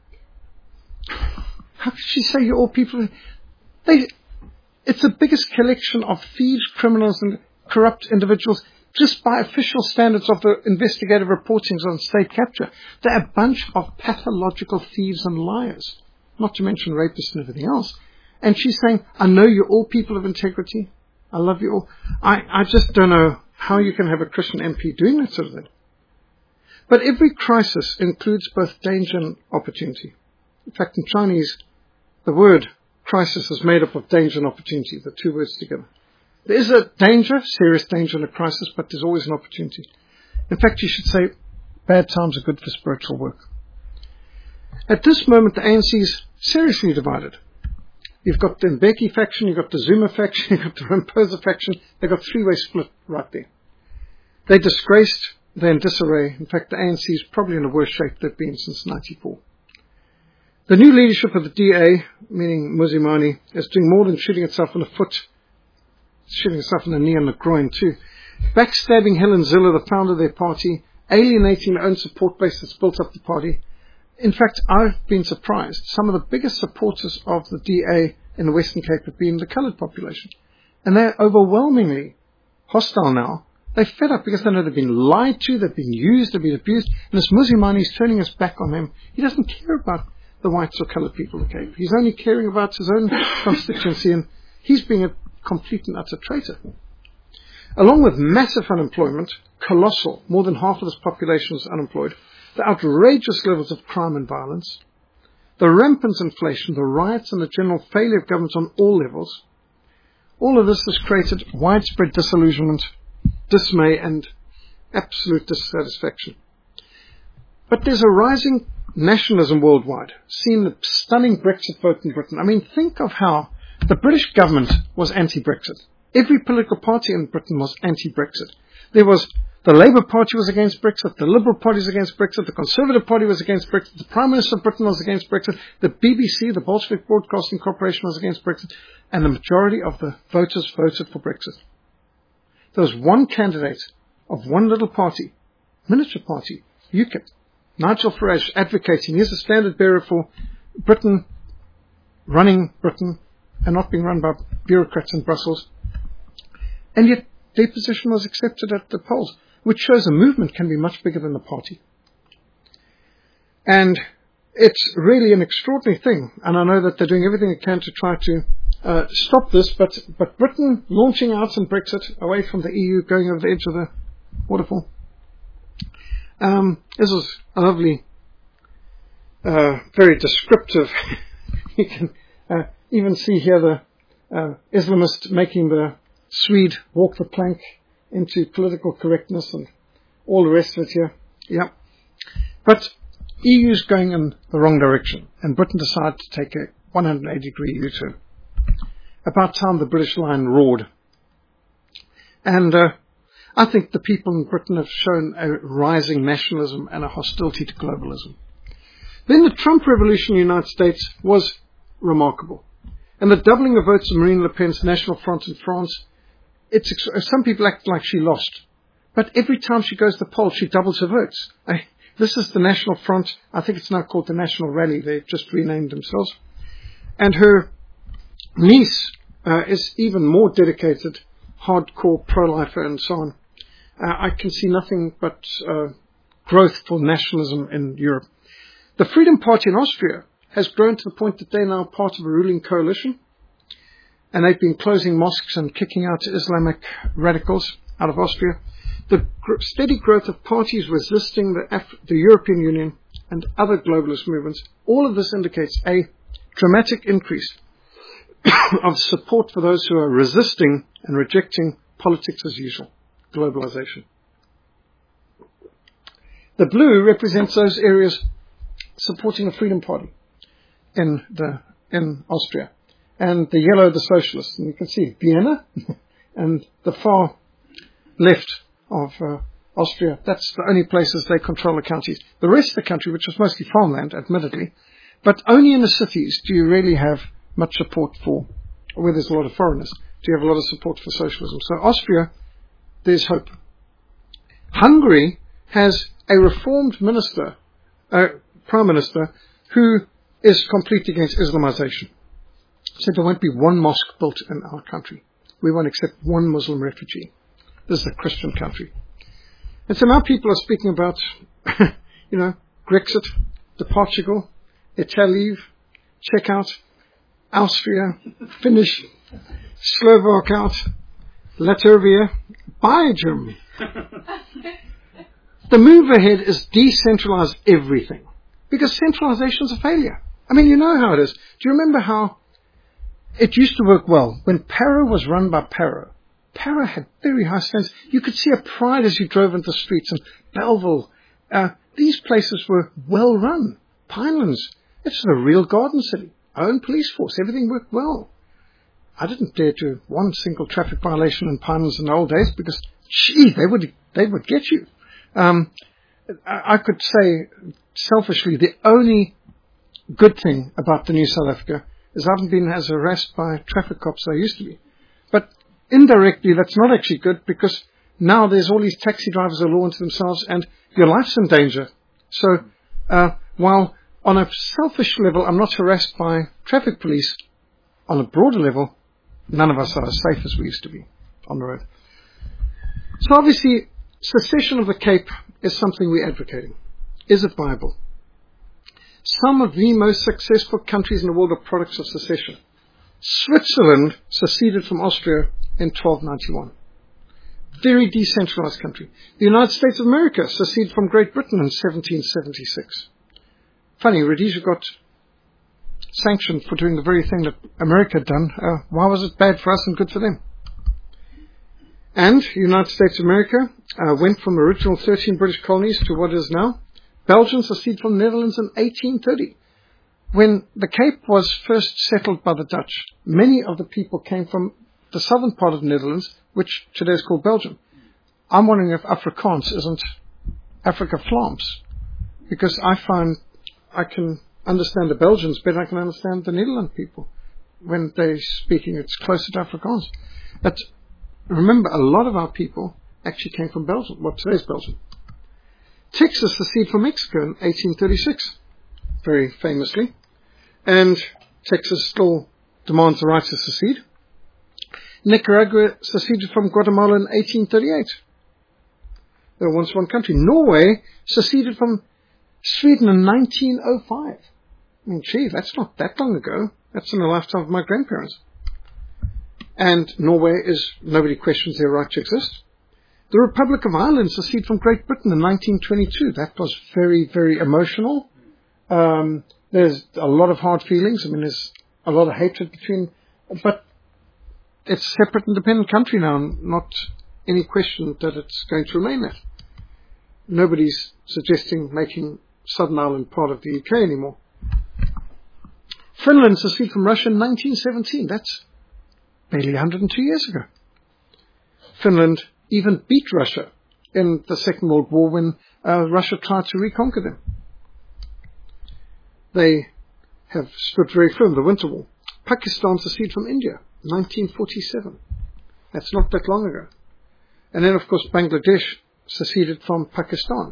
How could she say you're all people? They, it's the biggest collection of thieves, criminals, and corrupt individuals just by official standards of the investigative reportings on state capture. They're a bunch of pathological thieves and liars, not to mention rapists and everything else. And she's saying, I know you're all people of integrity. I love you all. I, I just don't know how you can have a Christian M P doing that sort of thing. But every crisis includes both danger and opportunity. In fact, in Chinese, the word crisis is made up of danger and opportunity, the two words together. There is a danger, serious danger in a crisis, but there's always an opportunity. In fact, you should say bad times are good for spiritual work. At this moment, the A N C is seriously divided. You've got the Mbeki faction, you've got the Zuma faction, you've got the Ramaphosa faction. They've got three-way split right there. They're disgraced, they're in disarray. In fact, the A N C is probably in the worst shape they've been since ninety-four. The new leadership of the D A, meaning Muzimani, is doing more than shooting itself in the foot, shooting itself in the knee and the groin too. Backstabbing Helen Zille, the founder of their party, alienating their own support base that's built up the party. In fact, I've been surprised. Some of the biggest supporters of the D A in the Western Cape have been the coloured population. And they're overwhelmingly hostile now. They're fed up because they know they've been lied to, they've been used, they've been abused. And this Muzimani is turning his back on them. He doesn't care about the whites or coloured people of the Cape. He's only caring about his own constituency, and he's being a complete and utter traitor. Along with massive unemployment, colossal, more than half of this population is unemployed, the outrageous levels of crime and violence, the rampant inflation, the riots, and the general failure of governments on all levels, all of this has created widespread disillusionment, dismay, and absolute dissatisfaction. But there's a rising nationalism worldwide, seen the stunning Brexit vote in Britain. I mean, think of how the British government was anti-Brexit. Every political party in Britain was anti-Brexit. There was the Labour Party was against Brexit, the Liberal Party was against Brexit, the Conservative Party was against Brexit, the Prime Minister of Britain was against Brexit, the B B C, the Bolshevik Broadcasting Corporation, was against Brexit, and the majority of the voters voted for Brexit. There was one candidate of one little party, miniature party, UKIP, Nigel Farage, advocating he's a standard bearer for Britain, running Britain, and not being run by bureaucrats in Brussels. And yet their position was accepted at the polls, which shows a movement can be much bigger than the party. And it's really an extraordinary thing, and I know that they're doing everything they can to try to uh, stop this, but, but Britain launching out in Brexit, away from the E U, going over the edge of the waterfall. Um, this is a lovely, uh, very descriptive. You can uh, even see here the uh, Islamist making the Swede walk the plank into political correctness and all the rest of it here. Yeah. But E U's going in the wrong direction, and Britain decided to take a one hundred eighty degree U-turn. About time the British line roared. And uh, I think the people in Britain have shown a rising nationalism and a hostility to globalism. Then the Trump revolution in the United States was remarkable. And the doubling of votes of Marine Le Pen's National Front in France, it's, some people act like she lost. But every time she goes to the poll, she doubles her votes. I, this is the National Front. I think it's now called the National Rally. They've just renamed themselves. And her niece uh, is even more dedicated, hardcore pro-lifer and so on. Uh, I can see nothing but uh, growth for nationalism in Europe. The Freedom Party in Austria has grown to the point that they're now part of a ruling coalition, and they've been closing mosques and kicking out Islamic radicals out of Austria. The gr- steady growth of parties resisting the, Af- the European Union and other globalist movements, all of this indicates a dramatic increase of support for those who are resisting and rejecting politics as usual, globalization. The blue represents those areas supporting the Freedom Party in the in Austria. and the yellow, the socialists. And you can see Vienna and the far left of uh, Austria. That's the only places they control the counties. The rest of the country, which is mostly farmland, admittedly, but only in the cities do you really have much support for, where there's a lot of foreigners, do you have a lot of support for socialism. So Austria, there's hope. Hungary has a reformed minister, uh, prime minister, who is completely against Islamization. Said there won't be one mosque built in our country. We won't accept one Muslim refugee. This is a Christian country. And so now people are speaking about, you know, Grexit, the Portugal, Italy, check out, Austria, finish, Slovak out, Latvia, buy Germany. The move ahead is decentralize everything. Because centralization is a failure. I mean, you know how it is. Do you remember how it used to work well? When Paro was run by Paro, Paro had very high standards. You could see a pride as you drove into the streets. And Belleville, uh, these places were well run. Pinelands, it's a real garden city. Own police force, everything worked well. I didn't dare do one single traffic violation in Pinelands in the old days because, gee, they would they would get you. Um, I, I could say selfishly the only good thing about the new South Africa is I haven't been as harassed by traffic cops as I used to be. But indirectly, that's not actually good because now there's all these taxi drivers who are law unto themselves and your life's in danger. So uh, while on a selfish level I'm not harassed by traffic police, on a broader level, none of us are as safe as we used to be on the road. So obviously, secession of the Cape is something we're advocating. Is it viable? Some of the most successful countries in the world are products of secession. Switzerland seceded from Austria in twelve ninety-one. Very decentralized country. The United States of America seceded from Great Britain in seventeen seventy-six. Funny, Rhodesia got sanctioned for doing the very thing that America had done. Uh, why was it bad for us and good for them? And the United States of America uh, went from original thirteen British colonies to what it is now. Belgium seceded from the Netherlands in eighteen thirty. When the Cape was first settled by the Dutch, many of the people came from the southern part of the Netherlands, which today is called Belgium. I'm wondering if Afrikaans isn't Afrika Vlaams, because I find I can understand the Belgians better than I can understand the Netherlands people. When they're speaking, it's closer to Afrikaans. But remember, a lot of our people actually came from Belgium, what today's Belgium. Texas seceded from Mexico in eighteen thirty-six, very famously. And Texas still demands the right to secede. Nicaragua seceded from Guatemala in eighteen thirty-eight. They were once one country. Norway seceded from Sweden in nineteen oh five. I mean, gee, that's not that long ago. That's in the lifetime of my grandparents. And Norway is, nobody questions their right to exist. The Republic of Ireland seceded from Great Britain in nineteen twenty-two. That was very, very emotional. Um, there's a lot of hard feelings. I mean, there's a lot of hatred between, but it's a separate independent country now, not any question that it's going to remain that. Nobody's suggesting making Southern Ireland part of the U K anymore. Finland seceded from Russia in nineteen seventeen. That's barely one hundred two years ago. Finland even beat Russia in the Second World War when uh, Russia tried to reconquer them. They have stood very firm, the Winter War. Pakistan seceded from India, nineteen forty-seven. That's not that long ago. And then, of course, Bangladesh seceded from Pakistan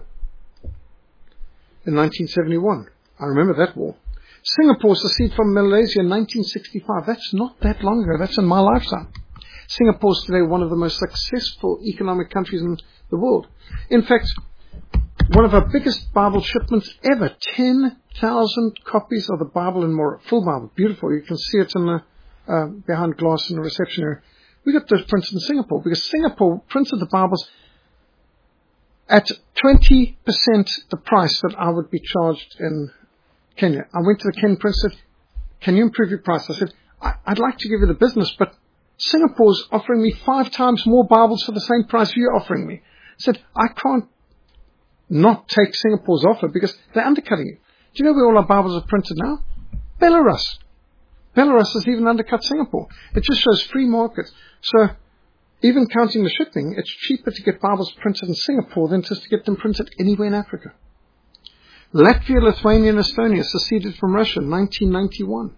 in nineteen seventy-one. I remember that war. Singapore seceded from Malaysia in nineteen sixty-five. That's not that long ago. That's in my lifetime. Singapore is today one of the most successful economic countries in the world. In fact, one of our biggest Bible shipments ever, ten thousand copies of the Bible in Mora, full Bible, beautiful. You can see it in the, uh, behind glass in the reception area. We got those prints in Singapore because Singapore printed the Bibles at twenty percent the price that I would be charged in Kenya. I went to the Kenyan prince and said, can you improve your price? I said, I- I'd like to give you the business, but Singapore's offering me five times more Bibles for the same price you're offering me. I said, I can't not take Singapore's offer because they're undercutting it. Do you know where all our Bibles are printed now? Belarus. Belarus has even undercut Singapore. It just shows free markets. So even counting the shipping, it's cheaper to get Bibles printed in Singapore than just to get them printed anywhere in Africa. Latvia, Lithuania, and Estonia seceded from Russia in nineteen ninety-one.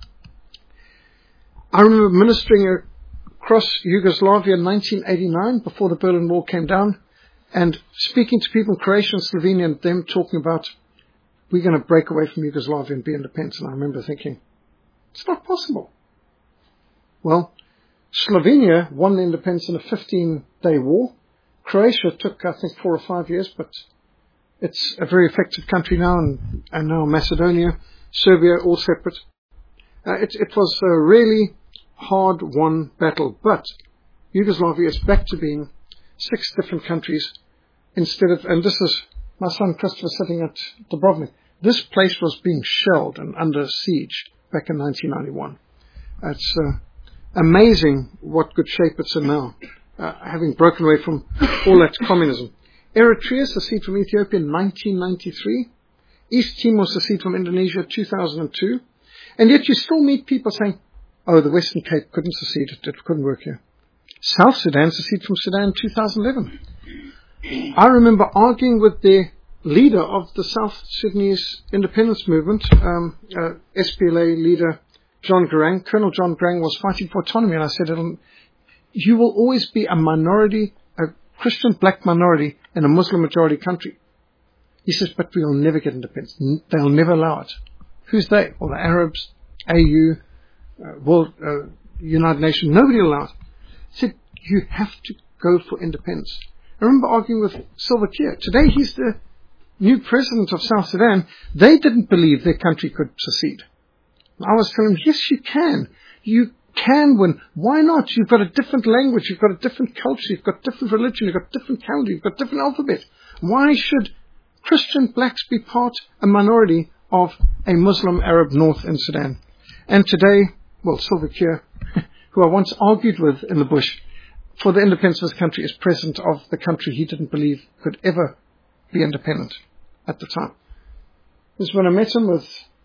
I remember ministering across Yugoslavia in nineteen eighty-nine, before the Berlin Wall came down, and speaking to people in Croatia and Slovenia, and them talking about, we're going to break away from Yugoslavia and be independent. And I remember thinking, it's not possible. Well, Slovenia won the independence in a fifteen-day war. Croatia took, I think, four or five years, but it's a very effective country now, and, and now Macedonia, Serbia, all separate. Uh, it, it was a really hard-won battle, but Yugoslavia is back to being six different countries instead of, and this is my son Christopher sitting at Dubrovnik. This place was being shelled and under siege back in nineteen ninety-one. It's uh, amazing what good shape it's in now, uh, having broken away from all that communism. Eritrea seceded from Ethiopia in nineteen ninety-three. East Timor seceded from Indonesia in two thousand two. And yet you still meet people saying, oh, the Western Cape couldn't secede, it, it couldn't work here. South Sudan seceded from Sudan in two thousand eleven. I remember arguing with the leader of the South Sudanese independence movement, um, uh, S P L A leader John Garang. Colonel John Garang was fighting for autonomy, and I said, you will always be a minority, a Christian black minority in a Muslim majority country. He says, but we'll never get independence. They'll never allow it. Who's they? Well, the Arabs, A U, uh, World, uh, United Nations, nobody will allow it. He said, you have to go for independence. I remember arguing with Salva Kiir. Today he's the new president of South Sudan. They didn't believe their country could secede. I was telling them, yes, you can. You can win. Why not? You've got a different language. You've got a different culture. You've got different religion. You've got different calendar. You've got different alphabet. Why should Christian blacks be part, a minority of a Muslim Arab North in Sudan? And today, well, Salva Kiir, who I once argued with in the bush for the independence of his country, is president of the country he didn't believe could ever be independent at the time. This is when I met him with,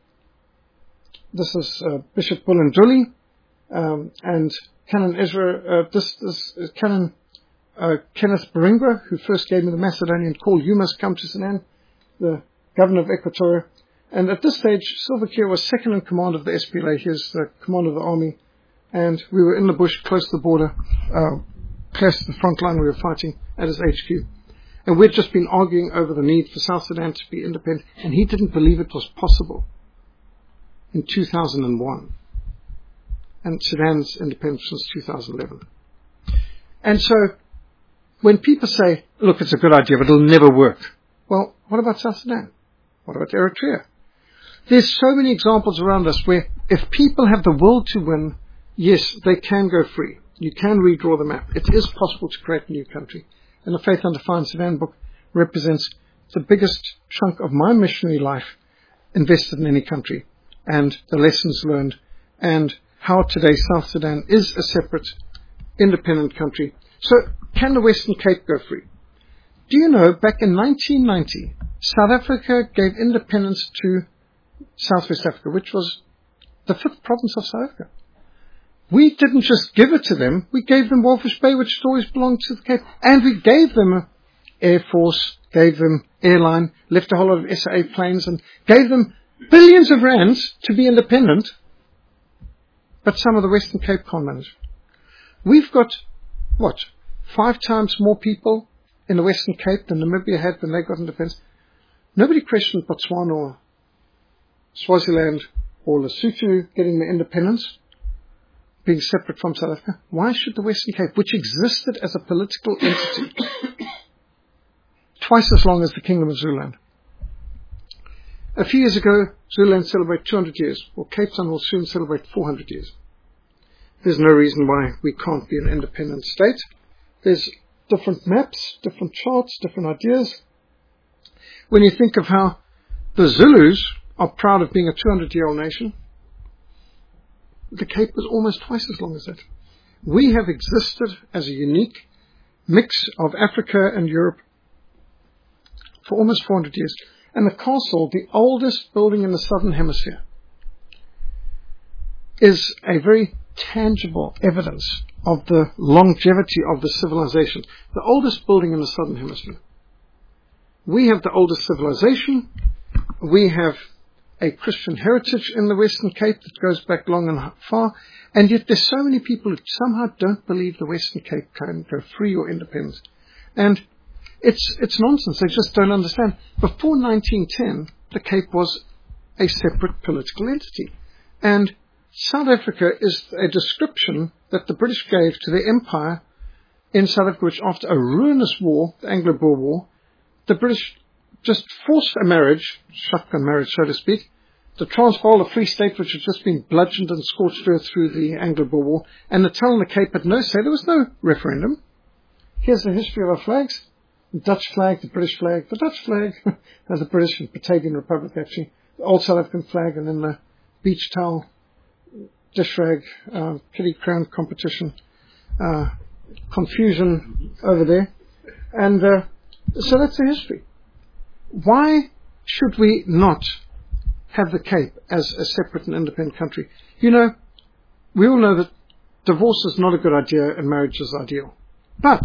this is uh, Bishop Bulinduli, um, and Canon Ezra, uh, this, this is Canon uh, Kenneth Baringwa, who first gave me the Macedonian call, you must come to Sudan, the governor of Equatoria. And at this stage, Salva Kiir was second in command of the S P L A. He was the commander of the army. And we were in the bush, close to the border, uh, close to the front line. We were fighting at his H Q. And we'd just been arguing over the need for South Sudan to be independent. And he didn't believe it was possible in two thousand one. And Sudan's independence since two thousand eleven. And so, when people say, look, it's a good idea, but it'll never work. Well, what about South Sudan? What about Eritrea? There's so many examples around us where if people have the will to win, yes, they can go free. You can redraw the map. It is possible to create a new country. And the Faith Undefined Sudan book represents the biggest chunk of my missionary life invested in any country, and the lessons learned, and how today South Sudan is a separate, independent country. So, can the Western Cape go free? Do you know, back in nineteen ninety, South Africa gave independence to Southwest Africa, which was the fifth province of South Africa. We didn't just give it to them, we gave them Walfish Bay, which had always belonged to the Cape, and we gave them Air Force, gave them airline, left a whole lot of S A A planes, and gave them billions of rands to be independent, but some of the Western Cape can't manage. We've got, what, five times more people in the Western Cape than Namibia had when they got independence. Nobody questioned Botswana or Swaziland or Lesotho getting their independence, being separate from South Africa. Why should the Western Cape, which existed as a political entity twice as long as the Kingdom of Zululand? A few years ago, Zululand celebrated two hundred years. Well, Cape Town will soon celebrate four hundred years. There's no reason why we can't be an independent state. There's different maps, different charts, different ideas. When you think of how the Zulus are proud of being a two hundred year old nation, the Cape was almost twice as long as that. We have existed as a unique mix of Africa and Europe for almost four hundred years. And the castle, the oldest building in the southern hemisphere, is a very tangible evidence of the longevity of the civilization. The oldest building in the Southern Hemisphere. We have the oldest civilization. We have a Christian heritage in the Western Cape that goes back long and far, and yet there's so many people who somehow don't believe the Western Cape can go free or independent. And it's it's nonsense. They just don't understand. Before nineteen ten, the Cape was a separate political entity. And South Africa is a description that the British gave to their empire in South Africa, which after a ruinous war, the Anglo-Boer War, the British just forced a marriage, shotgun marriage, so to speak, the Transvaal, the Free State, which had just been bludgeoned and scorched earth through the Anglo-Boer War, and Natal and the Cape had no say. There was no referendum. Here's the history of our flags. The Dutch flag, the British flag, the Dutch flag, and the British and Batavian Republic, actually, the old South African flag, and then the beach towel, dish rag, uh, kitty crown competition, uh, confusion over there. And uh, so that's the history. Why should we not have the Cape as a separate and independent country? You know, we all know that divorce is not a good idea and marriage is ideal. But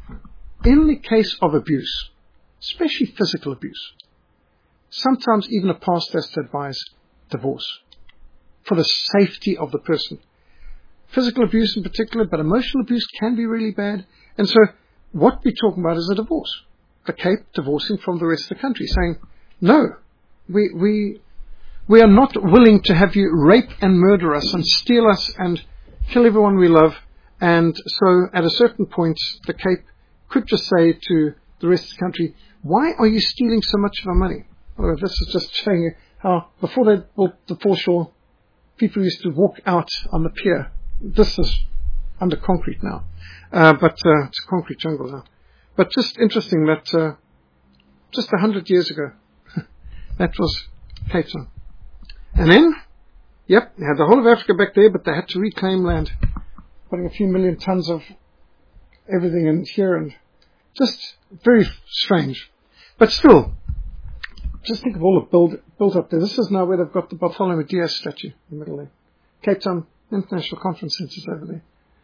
in the case of abuse, especially physical abuse, sometimes even a pastor has to advise divorce for the safety of the person. Physical abuse in particular, but emotional abuse can be really bad. And so what we're talking about is a divorce. The Cape divorcing from the rest of the country, saying, no, we we we are not willing to have you rape and murder us and steal us and kill everyone we love. And so at a certain point, the Cape could just say to the rest of the country, why are you stealing so much of our money? Well, this is just showing you how before they built the foreshore, people used to walk out on the pier. This is under concrete now, uh, but uh, it's a concrete jungle now. But just interesting that uh, just a hundred years ago, that was Cape Town. And then, yep, they had the whole of Africa back there, but they had to reclaim land, putting a few million tons of everything in here, and just very strange. But still, just think of all the build, built up there. This is now where they've got the Bartholomew Diaz statue in the middle there. Cape Town International Conference Centre is over there.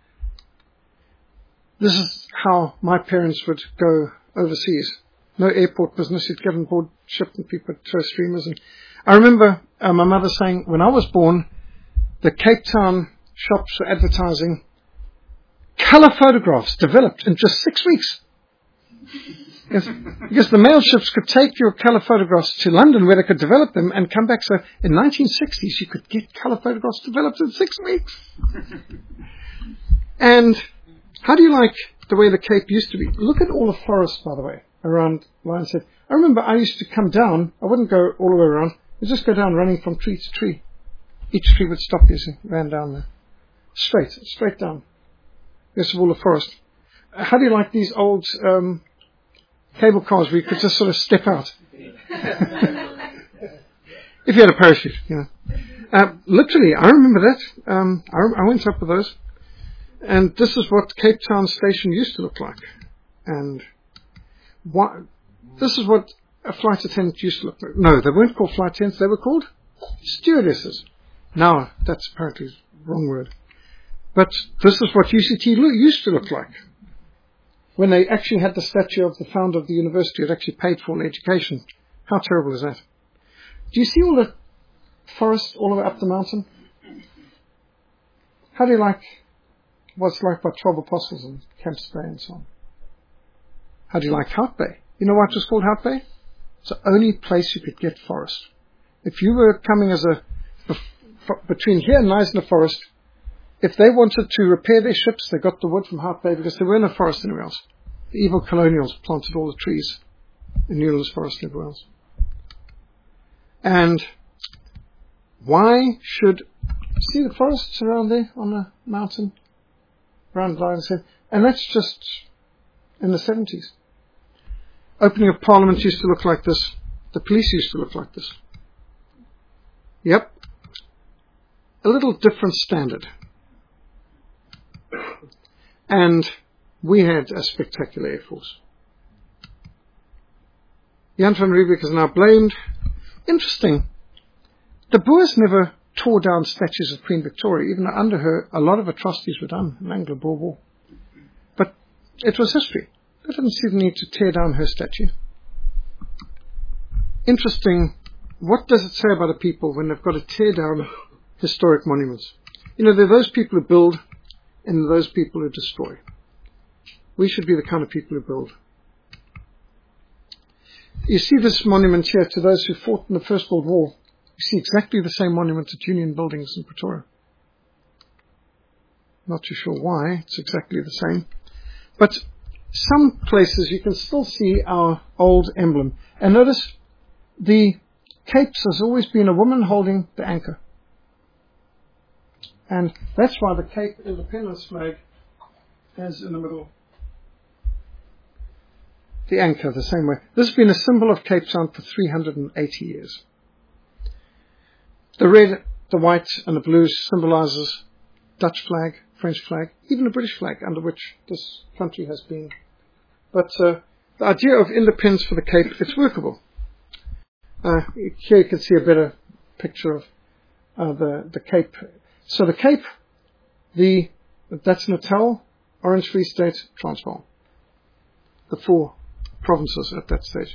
This is how my parents would go overseas. No airport business. You'd get on board ship and people would throw streamers. And I remember uh, my mother saying, when I was born, the Cape Town shops were advertising colour photographs developed in just six weeks. Yes, because the mail ships could take your colour photographs to London where they could develop them and come back. So in nineteen sixties, you could get colour photographs developed in six weeks. And how do you like the way the Cape used to be? Look at all the forests, by the way, around Lions Head. I remember I used to come down. I wouldn't go all the way around. I'd just go down running from tree to tree. Each tree would stop you, so ran down there. Straight, straight down. This is all the forest. Uh, how do you like these old um, cable cars where you could just sort of step out? If you had a parachute, you know. Uh, literally, I remember that. Um, I, I went up with those. And this is what Cape Town Station used to look like. And what, this is what a flight attendant used to look like. No, they weren't called flight attendants. They were called stewardesses. Now, that's apparently the wrong word. But this is what U C T used to look like. When they actually had the statue of the founder of the university, it actually paid for all education. How terrible is that? Do you see all the forest all the way up the mountain? How do you like what's like by twelve Apostles and Camps Bay and so on? How do you like Hout Bay? You know why it was called Hout Bay? It's the only place you could get forest. If you were coming as a, between here and Knysna Forest, if they wanted to repair their ships, they got the wood from Hout Bay because there were no forest anywhere else. The evil colonials planted all the trees in Newlands Forest and everywhere else. And why should, see the forests around there on the mountain? Around Lions Head. And that's just in the seventies. Opening of Parliament used to look like this. The police used to look like this. Yep. A little different standard. And we had a spectacular Air Force. Jan van Riebeeck is now blamed. Interesting. The Boers never tore down statues of Queen Victoria. Even under her, a lot of atrocities were done in Anglo-Boer War. But it was history. They didn't see the need to tear down her statue. Interesting, what does it say about a people when they've got to tear down historic monuments? You know, there are those people who build and those people who destroy. We should be the kind of people who build. You see this monument here to those who fought in the First World War. You see exactly the same monument at Union Buildings in Pretoria. Not too sure why, it's exactly the same. But some places you can still see our old emblem. And notice the capes has always been a woman holding the anchor. And that's why the Cape Independence flag has in the middle the anchor the same way. This has been a symbol of Cape Town for three hundred eighty years. The red, the white and the blue symbolizes Dutch flag, French flag, even the British flag under which this country has been. But uh, the idea of independence for the Cape, it's workable. Uh, here you can see a better picture of uh, the, the Cape. So the Cape, the that's Natal, Orange Free State, Transvaal. The four provinces at that stage.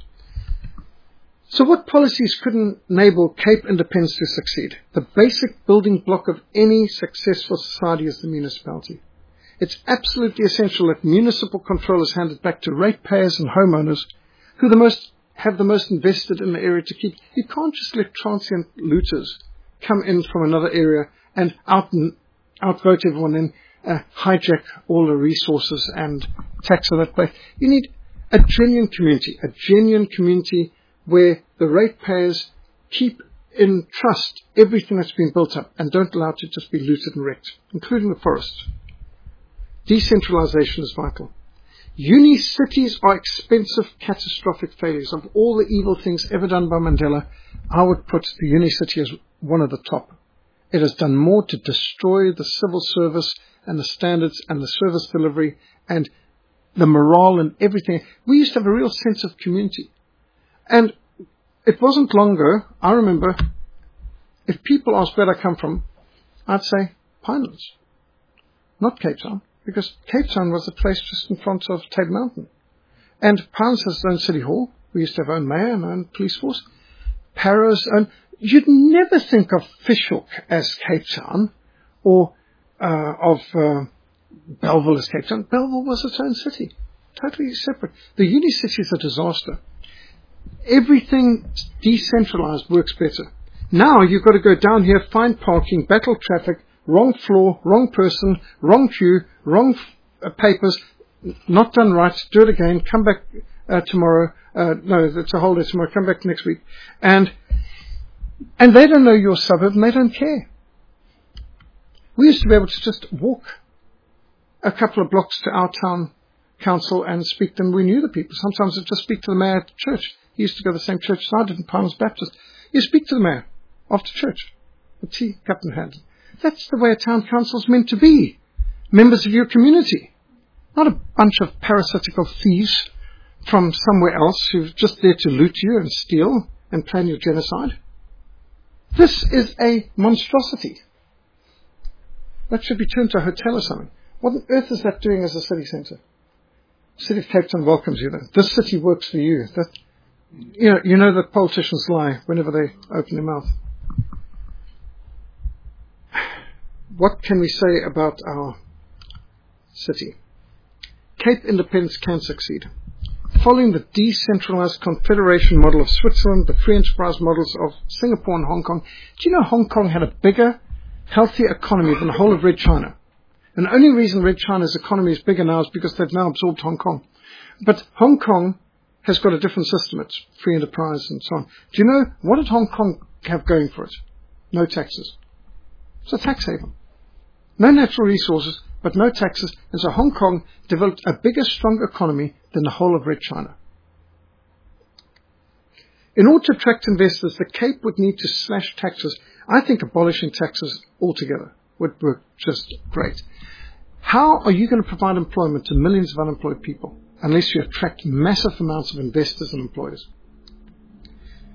So what policies could enable Cape independence to succeed? The basic building block of any successful society is the municipality. It's absolutely essential that municipal control is handed back to ratepayers and homeowners who the most have the most invested in the area to keep. You can't just let transient looters come in from another area and out outvote everyone and uh, hijack all the resources and tax of that place. You need a genuine community, a genuine community where the ratepayers keep in trust everything that's been built up and don't allow it to just be looted and wrecked, including the forests. Decentralization is vital. Uni cities are expensive, catastrophic failures. Of all the evil things ever done by Mandela, I would put the uni city as one of the top. It has done more to destroy the civil service and the standards and the service delivery and the morale and everything. We used to have a real sense of community. And it wasn't long ago, I remember, if people asked where I come from, I'd say Pinelands, not Cape Town, because Cape Town was a place just in front of Table Mountain. And Pinelands has its own city hall. We used to have our own mayor and our own police force. Paro's own. You'd never think of Fishhook as Cape Town or uh, of uh, Bellville as Cape Town. Bellville was its own city, totally separate. The uni city is a disaster. Everything decentralized works better. Now you've got to go down here, find parking, battle traffic, wrong floor, wrong person, wrong queue, wrong f- uh, papers, not done right, do it again, come back uh, tomorrow. Uh, no, it's a holiday tomorrow, come back next week. And and they don't know your suburb and they don't care. We used to be able to just walk a couple of blocks to our town council and speak to them. We knew the people. Sometimes I'd just speak to the mayor at church. He used to go to the same church as I did in Pinelands Baptist. You speak to the mayor after church. A tea cup in hand. That's the way a town council is meant to be. Members of your community. Not a bunch of parasitical thieves from somewhere else who're just there to loot you and steal and plan your genocide. This is a monstrosity. That should be turned to a hotel or something. What on earth is that doing as a city centre? The city of Cape Town welcomes you then. This city works for you. That, you know, you know that politicians lie whenever they open their mouth. What can we say about our city? Cape independence can succeed. Following the decentralized confederation model of Switzerland, the free enterprise models of Singapore and Hong Kong, do you know Hong Kong had a bigger, healthier economy than the whole of Red China? And the only reason Red China's economy is bigger now is because they've now absorbed Hong Kong. But Hong Kong has got a different system. It's free enterprise and so on. Do you know, what did Hong Kong have going for it? No taxes. It's a tax haven. No natural resources, but no taxes. And so Hong Kong developed a bigger, stronger economy than the whole of Red China. In order to attract investors, the Cape would need to slash taxes. I think abolishing taxes altogether would work just great. How are you going to provide employment to millions of unemployed people unless you attract massive amounts of investors and employers?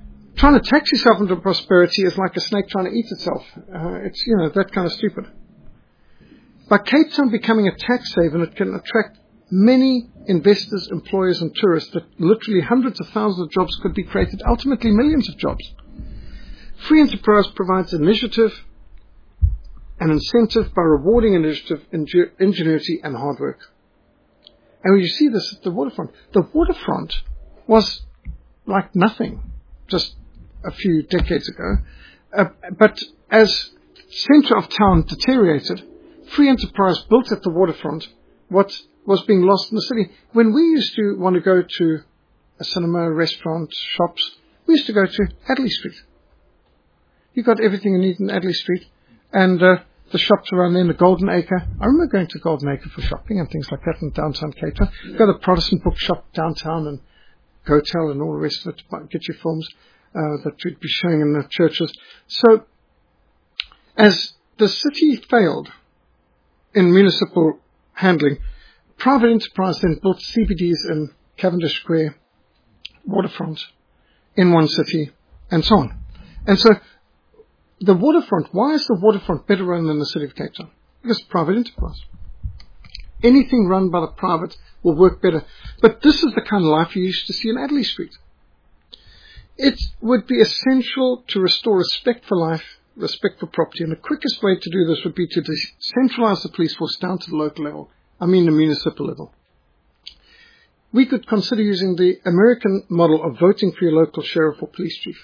Trying to tax yourself into prosperity is like a snake trying to eat itself. Uh, it's, you know, that kind of stupid. By Cape Town becoming a tax haven, it can attract many investors, employers and tourists that literally hundreds of thousands of jobs could be created, ultimately millions of jobs. Free enterprise provides initiative and incentive by rewarding initiative, ingenuity and hard work. And when you see this at the waterfront, the waterfront was like nothing just a few decades ago. Uh, but as centre of town deteriorated, free enterprise built at the waterfront what was being lost in the city. When we used to want to go to a cinema, a restaurant, shops, we used to go to Adderley Street. You got everything you need in Adderley Street, and uh, the shops around there, the Golden Acre. I remember going to Golden Acre for shopping and things like that in downtown Cape Town. You got the Protestant bookshop downtown and Gotel and all the rest of it to get your films uh, that we'd be showing in the churches. So, as the city failed in municipal handling, private enterprise then built C B Ds in Cavendish Square, waterfront, in one city, and so on. And so, the waterfront, why is the waterfront better run than the city of Cape Town? Because private enterprise. Anything run by the private will work better. But this is the kind of life you used to see in Adderley Street. It would be essential to restore respect for life, respect for property, and the quickest way to do this would be to decentralize the police force down to the local level. I mean the municipal level. We could consider using the American model of voting for your local sheriff or police chief.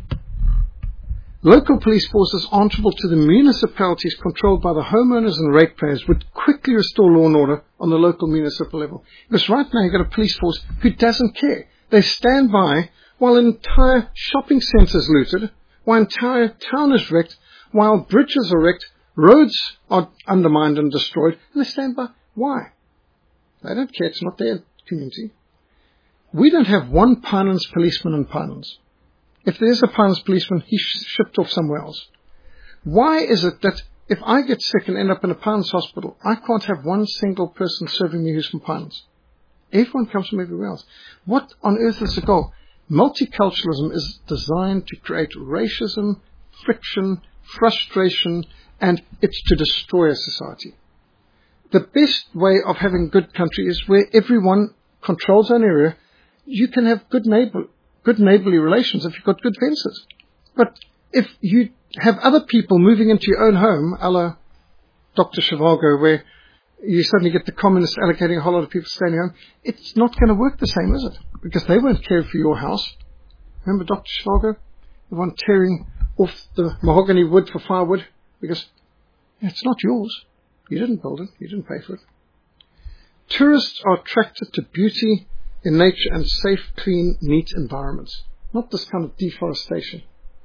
Local police forces answerable to the municipalities controlled by the homeowners and ratepayers would quickly restore law and order on the local municipal level. Because right now you've got a police force who doesn't care. They stand by while entire shopping centres looted, while entire town is wrecked, while bridges are wrecked, roads are undermined and destroyed, and they stand by. Why? They don't care. It's not their community. We don't have one Pinelands policeman in Pinelands. If there's a Pinelands policeman, he's shipped off somewhere else. Why is it that if I get sick and end up in a Pinelands hospital, I can't have one single person serving me who's from Pinelands? Everyone comes from everywhere else. What on earth is the goal? Multiculturalism is designed to create racism, friction, frustration, and it's to destroy a society. The best way of having a good country is where everyone controls an area. You can have good neighbor, good neighborly relations if you've got good fences. But if you have other people moving into your own home, a la Doctor Zhivago, where you suddenly get the communists allocating a whole lot of people staying home, it's not going to work the same, is it? Because they won't care for your house. Remember Doctor Zhivago? The one tearing off the mahogany wood for firewood? Because it's not yours. You didn't build it. You didn't pay for it. Tourists are attracted to beauty in nature and safe, clean, neat environments. Not this kind of deforestation.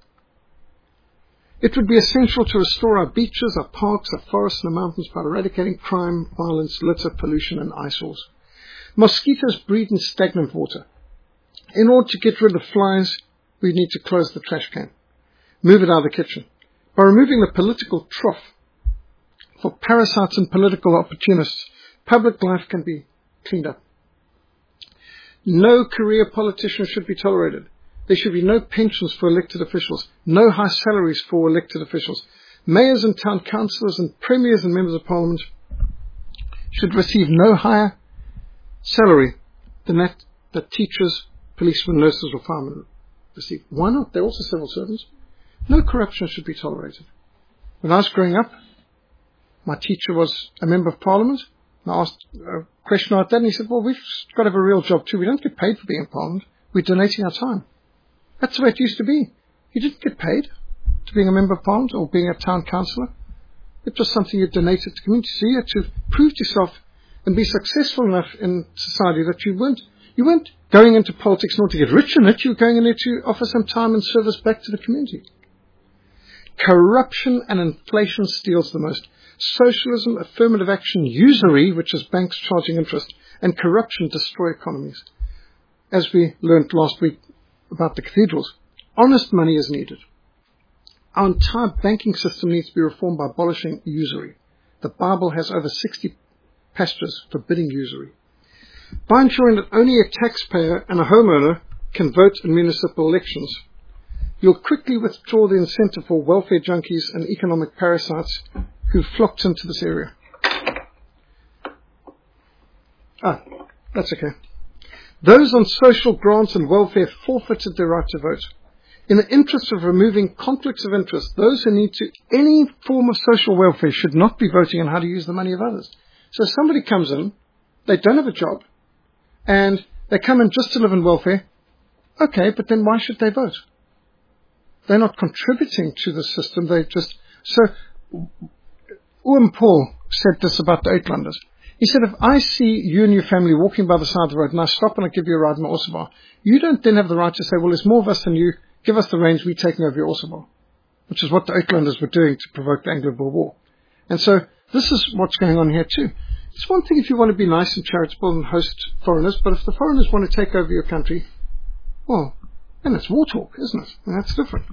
It would be essential to restore our beaches, our parks, our forests and our mountains by eradicating crime, violence, litter, pollution and eyesores. Mosquitoes breed in stagnant water. In order to get rid of flies, we need to close the trash can. Move it out of the kitchen. By removing the political trough for parasites and political opportunists, public life can be cleaned up. No career politician should be tolerated. There should be no pensions for elected officials, no high salaries for elected officials. Mayors and town councillors and premiers and members of parliament should receive no higher salary than that that teachers, policemen, nurses or firemen receive. Why not? They're also civil servants. No corruption should be tolerated. When I was growing up, my teacher was a member of parliament. And I asked a question like that, and he said, well, we've got to have a real job too. We don't get paid for being in parliament. We're donating our time. That's the way it used to be. You didn't get paid to being a member of parliament or being a town councillor. It was something you donated to the community. So you had to prove to yourself and be successful enough in society that you weren't, you weren't going into politics in order to get rich in it. You were going in there to offer some time and service back to the community. Corruption and inflation steals the most. Socialism, affirmative action, usury, which is banks charging interest, and corruption destroy economies. As we learned last week about the cathedrals, honest money is needed. Our entire banking system needs to be reformed by abolishing usury. The Bible has over sixty passages forbidding usury. By ensuring that only a taxpayer and a homeowner can vote in municipal elections, you'll quickly withdraw the incentive for welfare junkies and economic parasites who flocked into this area. Ah, that's okay. Those on social grants and welfare forfeited their right to vote. In the interest of removing conflicts of interest, those who need to any form of social welfare should not be voting on how to use the money of others. So somebody comes in, they don't have a job, and they come in just to live in welfare. Okay, but then why should they vote? They're not contributing to the system. They just... So, Owen Paul said this about the Uitlanders. He said, if I see you and your family walking by the side of the road and I stop and I give you a ride in my Ossebar, you don't then have the right to say, well, there's more of us than you. Give us the range, we're taking over your Ossebar. Which is what the Uitlanders were doing to provoke the Anglo-Boer War. And so, this is what's going on here too. It's one thing if you want to be nice and charitable and host foreigners, but if the foreigners want to take over your country, well, then it's war talk, isn't it? And that's different.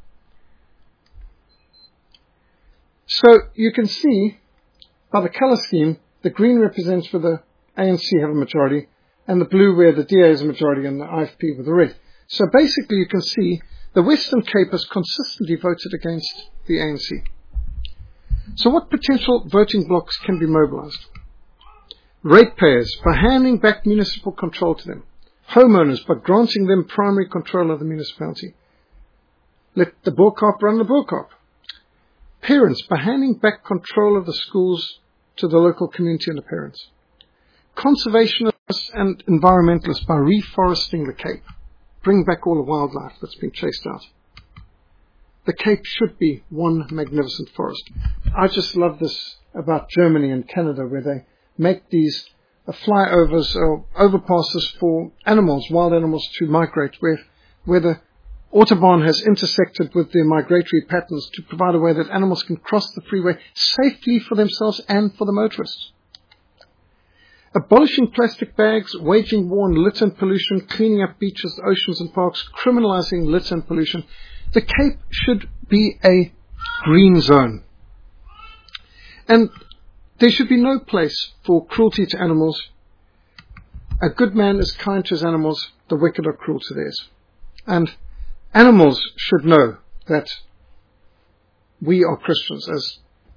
So you can see by the colour scheme, the green represents where the A N C have a majority, and the blue where the D A is a majority, and the I F P with the red. So basically you can see the Western Cape has consistently voted against the A N C. So what potential voting blocks can be mobilised? Ratepayers, by handing back municipal control to them. Homeowners, by granting them primary control of the municipality. Let the Boerkaap run the Boerkaap. Parents, by handing back control of the schools to the local community and the parents. Conservationists and environmentalists, by reforesting the Cape. Bring back all the wildlife that's been chased out. The Cape should be one magnificent forest. I just love this about Germany and Canada, where they make these uh, flyovers or overpasses for animals, wild animals to migrate, where, where the Autobahn has intersected with their migratory patterns to provide a way that animals can cross the freeway safely for themselves and for the motorists. Abolishing plastic bags, waging war on litter and pollution, cleaning up beaches, oceans and parks, criminalizing litter and pollution. The Cape should be a green zone. And there should be no place for cruelty to animals. A good man is kind to his animals, the wicked are cruel to theirs. And animals should know that we are Christians. As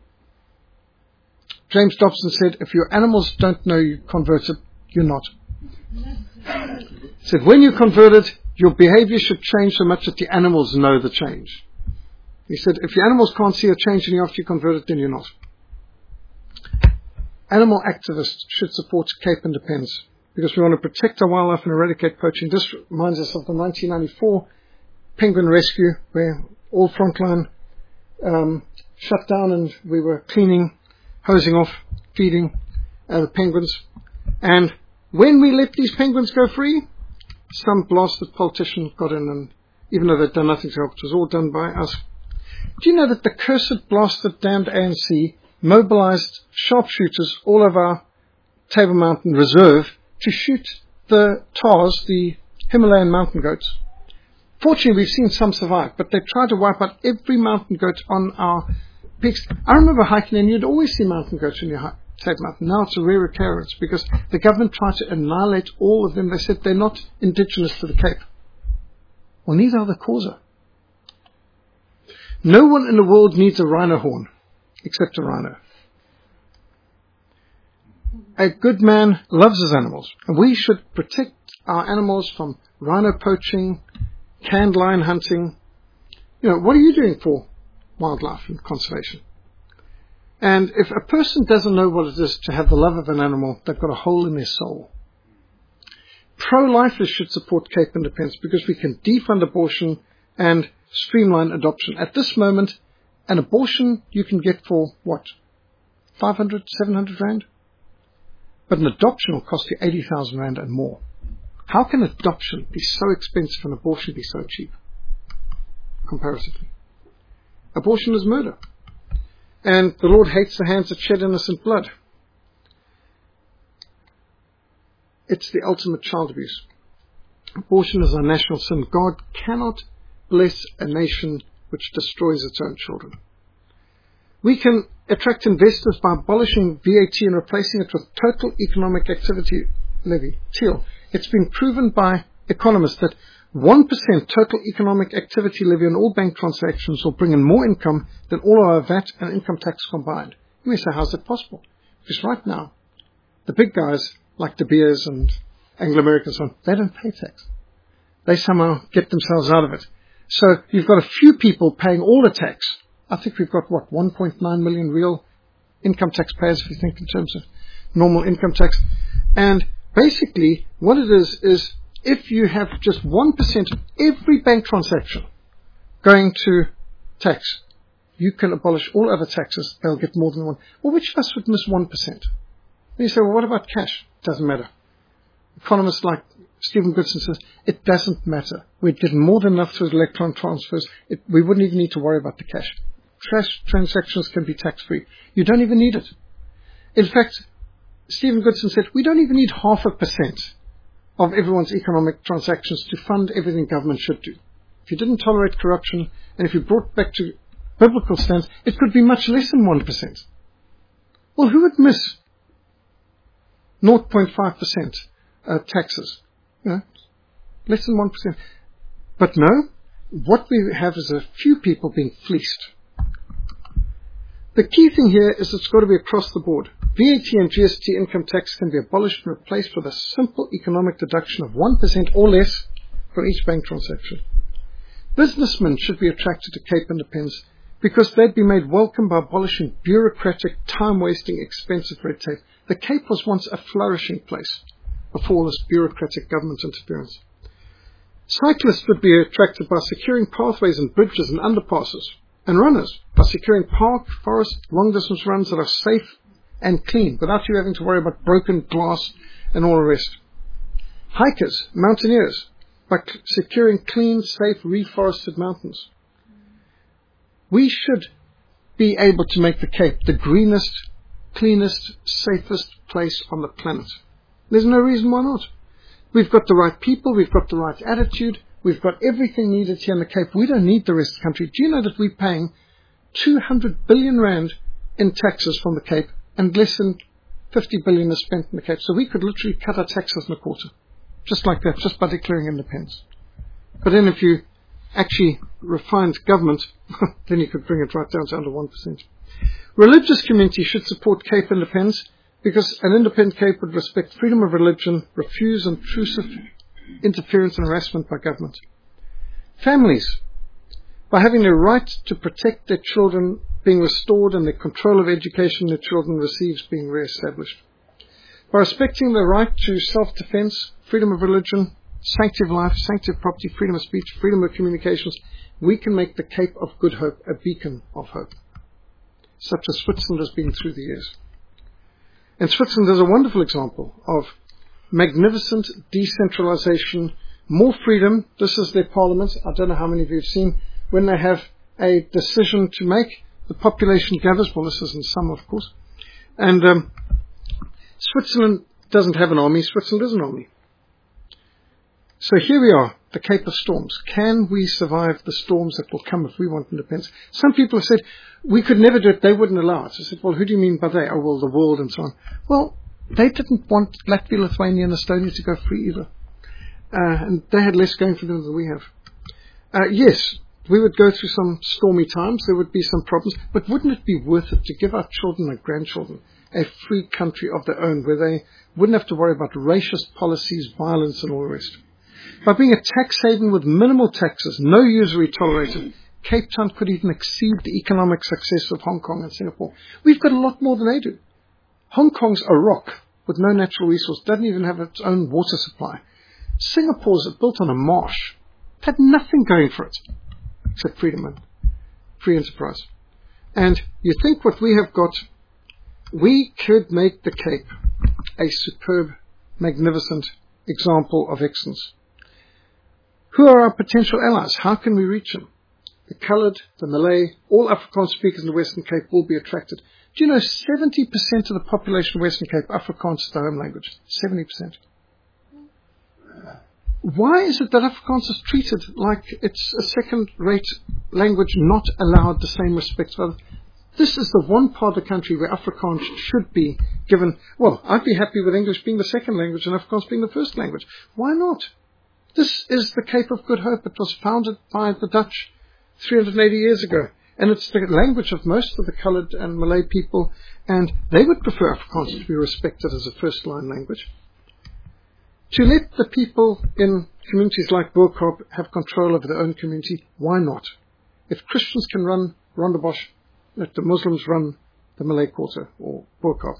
James Dobson said, if your animals don't know you converted, you're not. He said, when you're converted, your behavior should change so much that the animals know the change. He said, if your animals can't see a change in you after you're converted, then you're not. Animal activists should support Cape independence because we want to protect our wildlife and eradicate poaching. This reminds us of the nineteen ninety-four penguin rescue, where all frontline um, shut down and we were cleaning, hosing off, feeding uh, the penguins. And when we let these penguins go free, some blasted politician got in, and even though they'd done nothing to help, it was all done by us. Do you know that the cursed, blasted, damned A N C mobilized sharpshooters all over our Table Mountain Reserve to shoot the tars, the Himalayan mountain goats? Fortunately, we've seen some survive, but they tried to wipe out every mountain goat on our peaks. I remember hiking, and you'd always see mountain goats in your Table Mountain. Now it's a rare occurrence because the government tried to annihilate all of them. They said they're not indigenous to the Cape. Well, neither are the Xhosa. No one in the world needs a rhino horn except a rhino. A good man loves his animals, and we should protect our animals from rhino poaching, canned lion hunting. You know, what are you doing for wildlife and conservation? And if a person doesn't know what it is to have the love of an animal, they've got a hole in their soul. Pro-lifers should support Cape independence because we can defund abortion and streamline adoption. At this moment, an abortion you can get for, what, five hundred, seven hundred rand? But an adoption will cost you eighty thousand rand and more. How can adoption be so expensive and abortion be so cheap, comparatively? Abortion is murder. And the Lord hates the hands that shed innocent blood. It's the ultimate child abuse. Abortion is a national sin. God cannot bless a nation which destroys its own children. We can attract investors by abolishing V A T and replacing it with total economic activity levy, T E A L. It's been proven by economists that one percent total economic activity levy on all bank transactions will bring in more income than all our V A T and income tax combined. You may say, how's that possible? Because right now, the big guys like De Beers and Anglo-Americans, they don't pay tax. They somehow get themselves out of it. So you've got a few people paying all the tax. I think we've got, what, one point nine million real income taxpayers, if you think in terms of normal income tax. And basically, what it is, is if you have just one percent of every bank transaction going to tax, you can abolish all other taxes. They'll get more than one. Well, which of us would miss one percent? And you say, well, what about cash? Doesn't matter. Economists like Stephen Goodson says, it doesn't matter. We'd get more than enough through electron transfers. It, we wouldn't even need to worry about the cash. Cash transactions can be tax-free. You don't even need it. In fact, Stephen Goodson said, we don't even need half a percent of everyone's economic transactions to fund everything government should do. If you didn't tolerate corruption, and if you brought back to biblical standards, it could be much less than one percent. Well, who would miss zero point five percent uh, taxes? You know, less than one percent. But no, what we have is a few people being fleeced. The key thing here is it's got to be across the board. V A T and G S T income tax can be abolished and replaced with a simple economic deduction of one percent or less for each bank transaction. Businessmen should be attracted to Cape Independence because they'd be made welcome by abolishing bureaucratic, time-wasting, expensive red tape. The Cape was once a flourishing place before this bureaucratic government interference. Cyclists would be attracted by securing pathways and bridges and underpasses, and runners by securing park, forest, long-distance runs that are safe and clean without you having to worry about broken glass and all the rest. Hikers, mountaineers, by c- securing clean, safe, reforested mountains. We should be able to make the Cape the greenest, cleanest, safest place on the planet. There's no reason why not. We've got the right people, we've got the right attitude, we've got everything needed here in the Cape. We don't need the rest of the country. Do you know that we're paying two hundred billion rand in taxes from the Cape, and less than fifty billion is spent in the Cape? So we could literally cut our taxes in a quarter, just like that, just by declaring independence. But then if you actually refined government, then you could bring it right down to under one percent. Religious communities should support Cape independence because an independent Cape would respect freedom of religion, refuse intrusive interference and harassment by government. Families, by having the right to protect their children being restored and the control of education their children receives being re-established. By respecting the right to self-defense, freedom of religion, sanctity of life, sanctity of property, freedom of speech, freedom of communications, we can make the Cape of Good Hope a beacon of hope, such as Switzerland has been through the years. And Switzerland is a wonderful example of magnificent decentralization, more freedom. This is their parliament. I don't know how many of you have seen. When they have a decision to make, the population gathers. Well, this is in summer, of course. And um, Switzerland doesn't have an army. Switzerland is an army. So here we are, the Cape of Storms. Can we survive the storms that will come if we want independence? Some people have said, we could never do it, they wouldn't allow it. I said, well, who do you mean by they? Oh, well, the world and so on. Well, they didn't want Latvia, Lithuania and Estonia to go free either. Uh, and they had less going for them than we have. Uh, yes, we would go through some stormy times, there would be some problems, but wouldn't it be worth it to give our children and grandchildren a free country of their own where they wouldn't have to worry about racist policies, violence and all the rest? By being a tax haven with minimal taxes, no usury tolerated, Cape Town could even exceed the economic success of Hong Kong and Singapore. We've got a lot more than they do. Hong Kong's a rock with no natural resource, doesn't even have its own water supply. Singapore's built on a marsh. It had nothing going for it except freedom and free enterprise. And you think what we have got, we could make the Cape a superb, magnificent example of excellence. Who are our potential allies? How can we reach them? The coloured, the Malay, all Afrikaans speakers in the Western Cape will be attracted. Do you know seventy percent of the population of Western Cape, Afrikaans is their home language? seventy percent. Why is it that Afrikaans is treated like it's a second-rate language, not allowed the same respect for others? This is the one part of the country where Afrikaans should be given. Well, I'd be happy with English being the second language and Afrikaans being the first language. Why not? This is the Cape of Good Hope. It was founded by the Dutch three hundred eighty years ago. And it's the language of most of the coloured and Malay people, and they would prefer Afrikaans to be respected as a first-line language. To let the people in communities like Bo-Kaap have control over their own community, why not? If Christians can run Rondebosch, let the Muslims run the Malay Quarter or Bo-Kaap.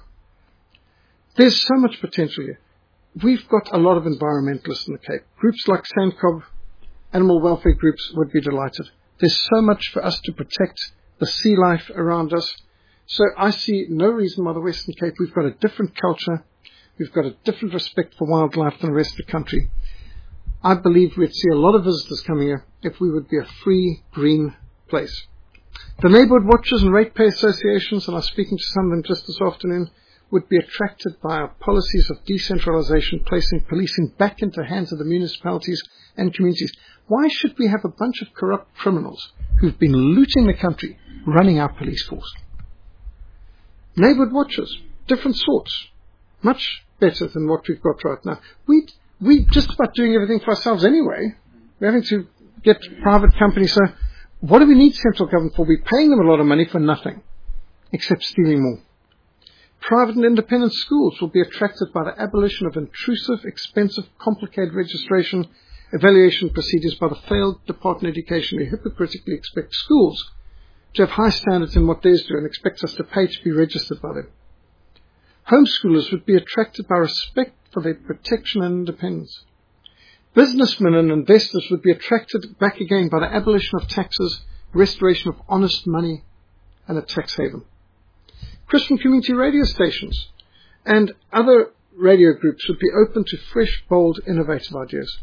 There's so much potential here. We've got a lot of environmentalists in the Cape. Groups like SANCOB, animal welfare groups, would be delighted. There's so much for us to protect the sea life around us. So I see no reason why the Western Cape, we've got a different culture, we've got a different respect for wildlife than the rest of the country. I believe we'd see a lot of visitors coming here if we would be a free, green place. The neighbourhood watchers and ratepayer associations, and I was speaking to some of them just this afternoon, would be attracted by our policies of decentralisation, placing policing back into the hands of the municipalities and communities. Why should we have a bunch of corrupt criminals who've been looting the country running our police force? Neighbourhood watchers, different sorts, much better than what we've got right now. We we just about doing everything for ourselves anyway. We're having to get private companies. So what do we need central government for? We're paying them a lot of money for nothing, except stealing more. Private and independent schools will be attracted by the abolition of intrusive, expensive, complicated registration, evaluation procedures by the failed Department of Education, who hypocritically expect schools to have high standards in what theirs do and expects us to pay to be registered by them. Homeschoolers would be attracted by respect for their protection and independence. Businessmen and investors would be attracted back again by the abolition of taxes, restoration of honest money, and a tax haven. Christian community radio stations and other radio groups would be open to fresh, bold, innovative ideas.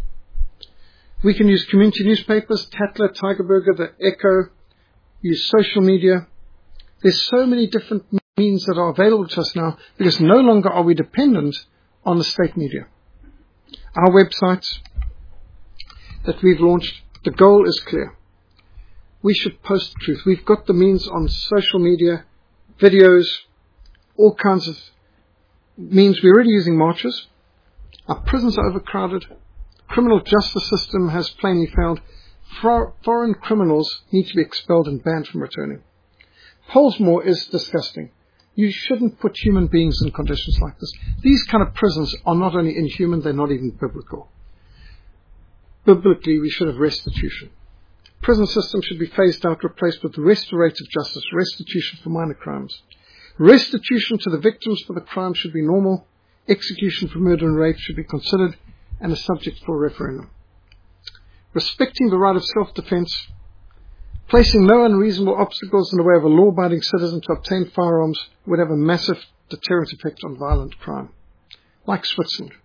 We can use community newspapers, Tatler, Tigerberger, the Echo, use social media. There's so many different means that are available to us now because no longer are we dependent on the state media. Our websites that we've launched, the goal is clear. We should post the truth. We've got the means on social media, videos, all kinds of means. We're already using marches. Our prisons are overcrowded. The criminal justice system has plainly failed. For, foreign criminals need to be expelled and banned from returning. Pollsmoor is disgusting. You shouldn't put human beings in conditions like this. These kind of prisons are not only inhuman, they're not even biblical. Biblically, we should have restitution. Prison system should be phased out, replaced with restorative justice, restitution for minor crimes. Restitution to the victims for the crime should be normal. Execution for murder and rape should be considered and a subject for referendum. Respecting the right of self-defense, placing no unreasonable obstacles in the way of a law-abiding citizen to obtain firearms would have a massive deterrent effect on violent crime, like Switzerland.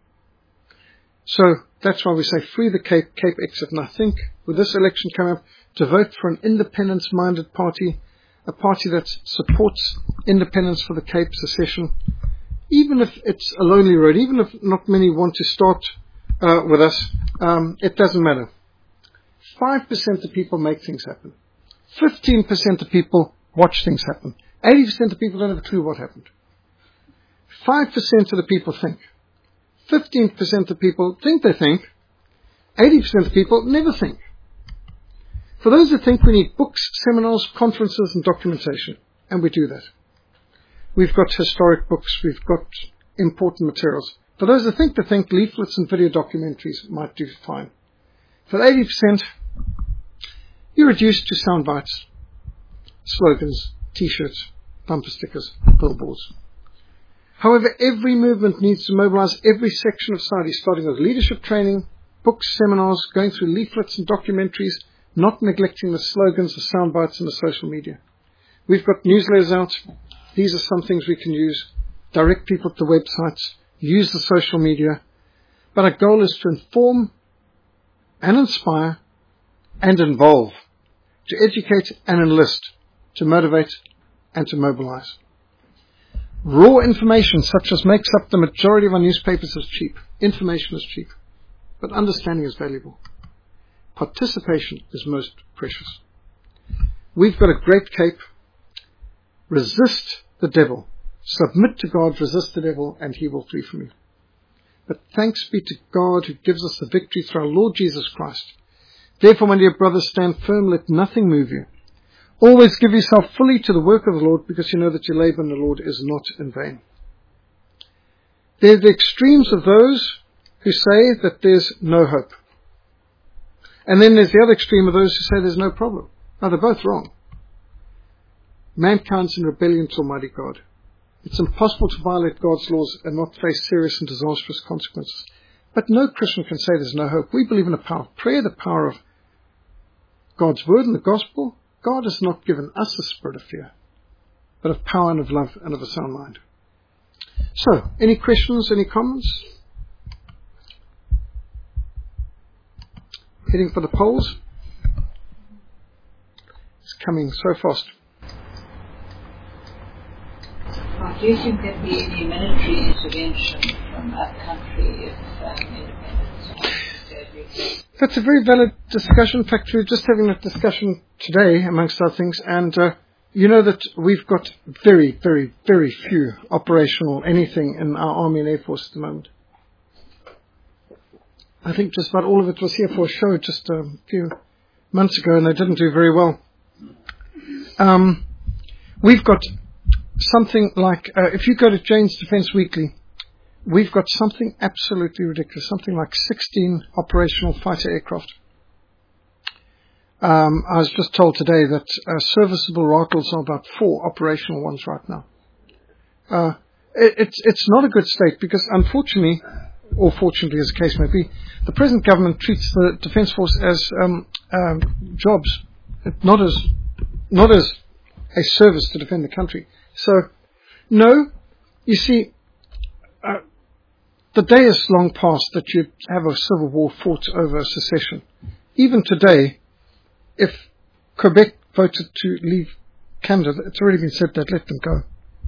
So that's why we say free the Cape, Cape exit. And I think with this election coming up, to vote for an independence-minded party, a party that supports independence for the Cape, secession, even if it's a lonely road, even if not many want to start uh, with us, um, it doesn't matter. five percent of people make things happen. fifteen percent of people watch things happen. eighty percent of people don't have a clue what happened. five percent of the people think. fifteen percent of people think they think. eighty percent of people never think. For those that think, we need books, seminars, conferences, and documentation. And we do that. We've got historic books. We've got important materials. For those that think they think, leaflets and video documentaries might do fine. For eighty percent, you're reduced to sound bites, slogans, T-shirts, bumper stickers, billboards. However, every movement needs to mobilize every section of society, starting with leadership training, books, seminars, going through leaflets and documentaries, not neglecting the slogans, the sound bites, and the social media. We've got newsletters out. These are some things we can use. Direct people to websites, use the social media. But our goal is to inform and inspire and involve, to educate and enlist, to motivate and to mobilize. Raw information, such as makes up the majority of our newspapers, is cheap. Information is cheap, but understanding is valuable. Participation is most precious. We've got a great Cape. Resist the devil. Submit to God, resist the devil, and he will flee from you. But thanks be to God who gives us the victory through our Lord Jesus Christ. Therefore, my dear brothers, stand firm, let nothing move you. Always give yourself fully to the work of the Lord, because you know that your labor in the Lord is not in vain. There are the extremes of those who say that there's no hope. And then there's the other extreme of those who say there's no problem. Now, they're both wrong. Mankind's in rebellion to Almighty God. It's impossible to violate God's laws and not face serious and disastrous consequences. But no Christian can say there's no hope. We believe in the power of prayer, the power of God's word and the gospel. God has not given us a spirit of fear, but of power and of love and of a sound mind. So, any questions, any comments? Heading for the polls. It's coming so fast. Do you think there'd be any military intervention from that country if um, independence? That's a very valid discussion. In fact, we were just having that discussion today, amongst other things, and uh, you know that we've got very, very, very few operational anything in our Army and Air Force at the moment. I think just about all of it was here for a show just a few months ago, and they didn't do very well. Um, we've got something like, uh, if you go to Jane's Defence Weekly, we've got something absolutely ridiculous, something like sixteen operational fighter aircraft. Um, I was just told today that uh, serviceable rifles are about four operational ones right now. Uh, it, it's, it's not a good state because, unfortunately, or fortunately as the case may be, the present government treats the Defence Force as um, um, jobs, not as not as a service to defend the country. So, no, you see, uh, the day is long past that you have a civil war fought over secession. Even today, if Quebec voted to leave Canada, it's already been said that let them go.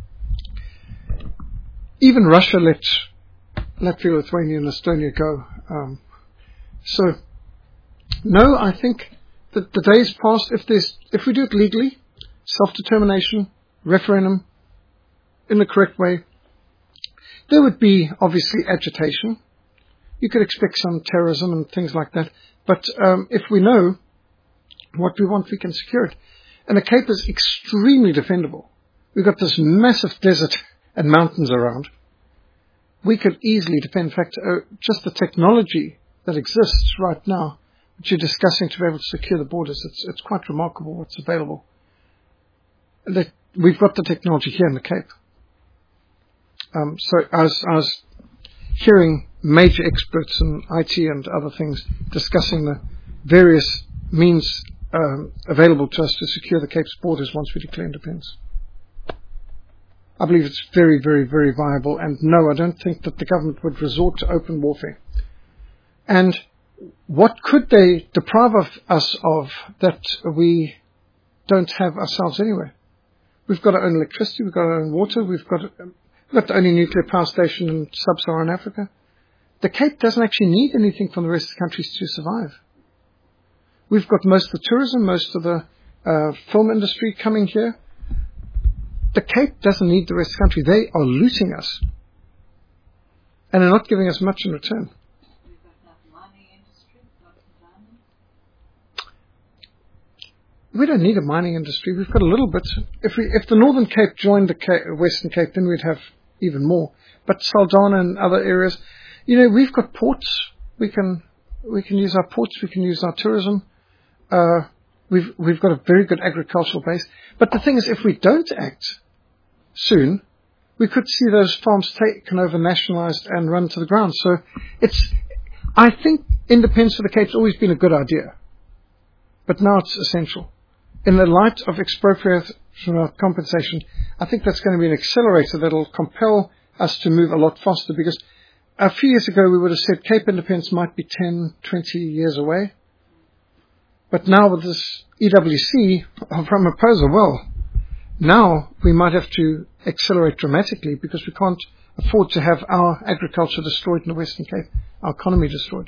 Even Russia let Latvia, Lithuania and Estonia go. Um, so, no, I think that the day is past. If there's, if we do it legally, self-determination, referendum, in the correct way, there would be obviously agitation. You could expect some terrorism and things like that. But um, if we know what we want, we can secure it. And the Cape is extremely defendable. We've got this massive desert and mountains around. We could easily defend. In fact, uh, just the technology that exists right now, which you're discussing to be able to secure the borders, it's, it's quite remarkable what's available. That we've got the technology here in the Cape. Um, so I was, I was hearing major experts in I T and other things discussing the various means um, available to us to secure the Cape's borders once we declare independence. I believe it's very, very, very viable. And no, I don't think that the government would resort to open warfare. And what could they deprive of us of that we don't have ourselves anyway? We've got our own electricity, we've got our own water, we've got, we've got the only nuclear power station in sub-Saharan Africa. The Cape doesn't actually need anything from the rest of the countries to survive. We've got most of the tourism, most of the uh, film industry coming here. The Cape doesn't need the rest of the country. They are looting us. And they're not giving us much in return. We've got no mining industry, not diamond. We don't need a mining industry. We've got a little bit. If we, if the Northern Cape joined the Cape, Western Cape, then we'd have even more. But Saldanha and other areas, you know, we've got ports. We can we can use our ports. We can use our tourism. Uh, we've we've got a very good agricultural base. But the thing is, if we don't act soon, we could see those farms taken over, nationalized, and run to the ground. So it's, I think independence for the Cape's always been a good idea. But now it's essential. In the light of expropriation compensation, I think that's going to be an accelerator that will compel us to move a lot faster, because a few years ago we would have said Cape independence might be ten, twenty years away. But now with this E W C from Oposa, well, now we might have to accelerate dramatically, because we can't afford to have our agriculture destroyed in the Western Cape, our economy destroyed.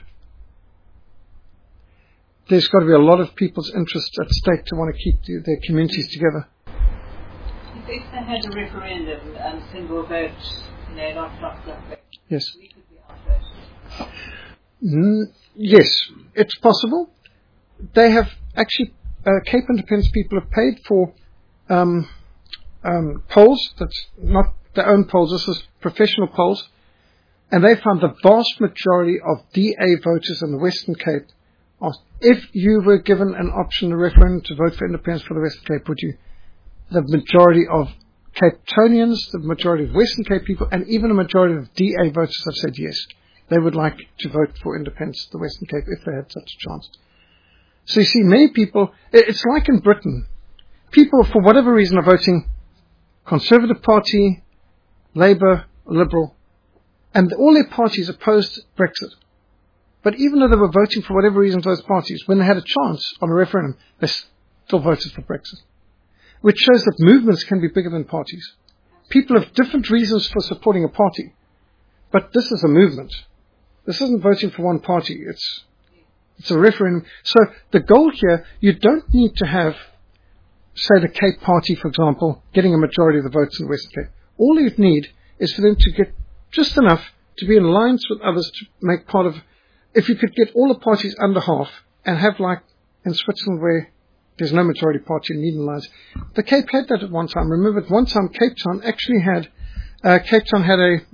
There's got to be a lot of people's interest at stake to want to keep the, their communities together. If they had a referendum and single vote, you know, not not like that, yes. we could be outvoted. Mm, yes, it's possible. They have actually, uh, Cape Independence people have paid for um, um, polls. That's not their own polls. This is professional polls. And they found the vast majority of D A voters in the Western Cape asked, if you were given an option, a referendum to vote for independence for the Western Cape, would you? The majority of Cape Townians, the majority of Western Cape people, and even a majority of D A voters have said yes. They would like to vote for independence of the Western Cape if they had such a chance. So you see, many people, it's like in Britain. People, for whatever reason, are voting Conservative Party, Labour, Liberal, and all their parties opposed Brexit. But even though they were voting for whatever reason for those parties, when they had a chance on a referendum, they still voted for Brexit. Which shows that movements can be bigger than parties. People have different reasons for supporting a party. But this is a movement. This isn't voting for one party. It's it's a referendum. So the goal here, you don't need to have, say, the Cape Party, for example, getting a majority of the votes in the Western Cape. All you need is for them to get just enough to be in alliance with others to make part of. If you could get all the parties under half and have, like in Switzerland where there's no majority party in Eden lines. The Cape had that at one time. Remember, at one time, Cape Town actually had, uh, Cape Town had a,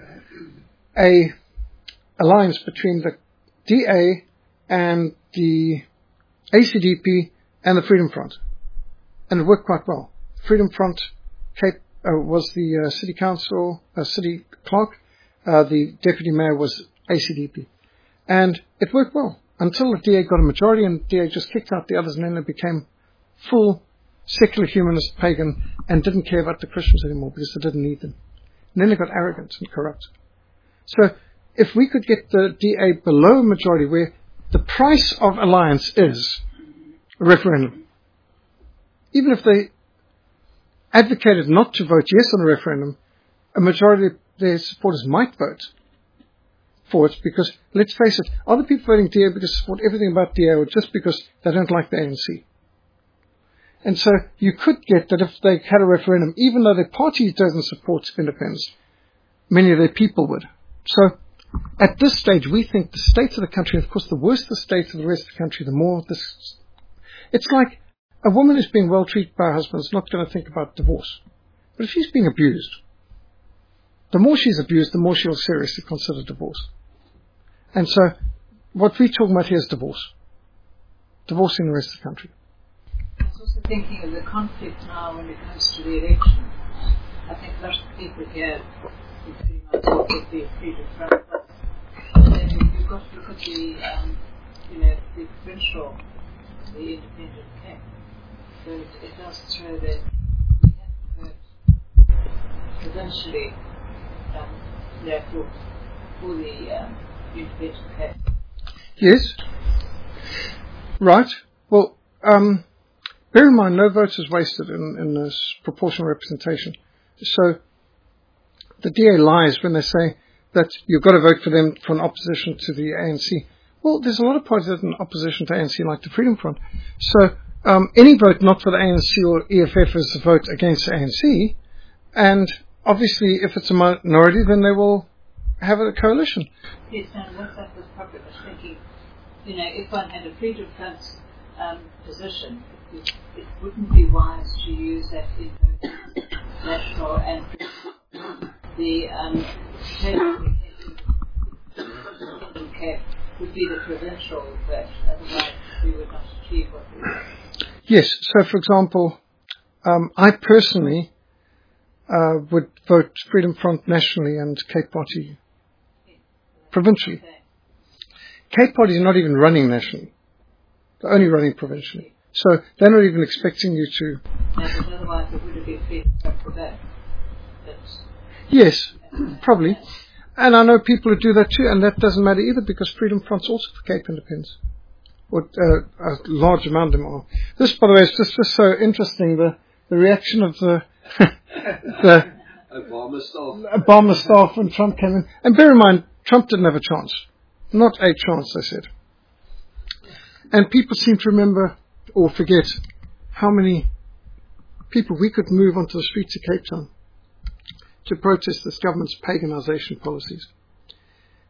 a alliance between the D A and the A C D P and the Freedom Front. And it worked quite well. Freedom Front, Cape, uh, was the uh, city council, uh, city clerk. Uh, the deputy mayor was A C D P. And it worked well. Until the D A got a majority and the D A just kicked out the others, and then they became full secular humanist pagan and didn't care about the Christians anymore because they didn't need them. And then they got arrogant and corrupt. So if we could get the D A below a majority where the price of alliance is a referendum, even if they advocated not to vote yes on a referendum, a majority of their supporters might vote for it, because, let's face it, are the people voting D A because they support everything about D A or just because they don't like the A N C? And so you could get that if they had a referendum, even though their party doesn't support independence, many of their people would. So at this stage, we think the state of the country, of course, the worse the state of the rest of the country, the more this. It's like a woman who's being well treated by her husband is not going to think about divorce. But if she's being abused, the more she's abused, the more she'll seriously consider divorce. And so what we're talking about here is divorce. Divorcing the rest of the country. I was also thinking of the conflict now when it comes to the election. I think lots of people here would pretty much look at the Freedom Front. And then you've got to look at the, um, you know, the provincial, the independent Cape. So it, it does throw that we have to vote provincially, um, you know, for, for the um, independent Cape. Yes. Right. Well, um, bear in mind, no vote is wasted in, in this proportional representation. So the D A lies when they say that you've got to vote for them for an opposition to the A N C. Well, there's a lot of parties that are in opposition to A N C, like the Freedom Front. So um, any vote not for the A N C or E F F is a vote against the A N C. And obviously, if it's a minority, then they will have a coalition. Yes, and what that was probably was thinking, you know, if one had a Freedom Front um, position, it, it wouldn't be wise to use that in both national and the um, Cape would be the provincial vote. Otherwise, we would not achieve what we want. Yes. So, for example, um, I personally uh, would vote Freedom Front nationally and Cape Party provincially. Cape Party is not even running nationally. They're only running provincially. So they're not even expecting you to... No, but otherwise it would have been Freedom Front for that. Yes, probably. And I know people who do that too, and that doesn't matter either, because Freedom Front's also for Cape Independence. Or uh, a large amount of them are. This, by the way, is just, just so interesting, the, the reaction of the... the Obama staff. Obama staff when Trump came in. And bear in mind, Trump didn't have a chance. Not a chance, they said. And people seem to remember or forget how many people we could move onto the streets of Cape Town to protest this government's paganization policies.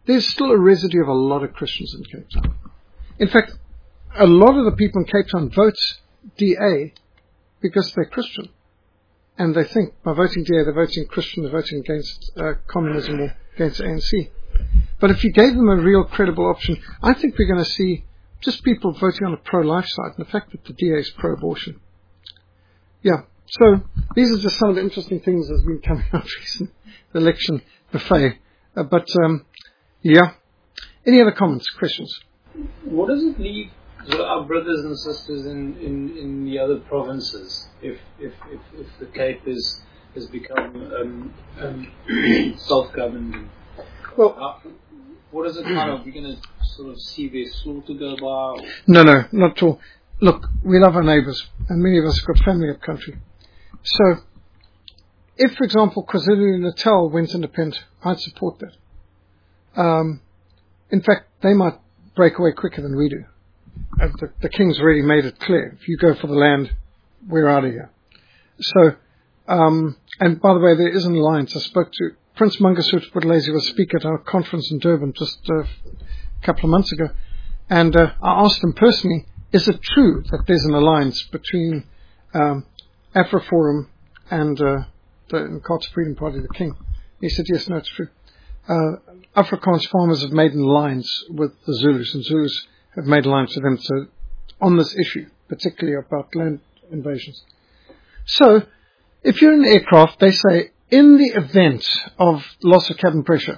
there's still a residue of a lot of Christians in Cape Town. In fact, a lot of the people in Cape Town vote D A because they're Christian. And they think by voting D A, they're voting Christian, they're voting against uh, communism or against A N C. But if you gave them a real credible option, I think we're going to see just people voting on a pro-life side, and the fact that the D A is pro-abortion. Yeah, so these are just some of the interesting things that have been coming out recently, the election buffet. Uh, but, um, yeah. Any other comments, questions? What does it leave to our brothers and sisters in, in, in the other provinces if if, if, if the Cape is, has become um, um, self-governed? Well, uh, what is it kind of? We're going to sort of see their slaughter go by? Or? No, no, not at all. Look, we love our neighbours, and many of us have got family up country. So, if, for example, KwaZulu-Natal went independent, I'd support that. Um, in fact, they might break away quicker than we do. Uh, the, the King's already made it clear. If you go for the land, we're out of here. So, um, and by the way, there is an alliance. I spoke to Prince Mangosuthu Buthelezi was speaker at our conference in Durban just uh, a couple of months ago. And uh, I asked him personally, is it true that there's an alliance between um, AfriForum and uh, the Inkatha Freedom Party, the King? He said, yes, no, it's true. Uh, Afrikaans farmers have made an alliance with the Zulus, and Zulus have made alliance with them so, on this issue, particularly about land invasions. So, if you're in an aircraft, they say, in the event of loss of cabin pressure,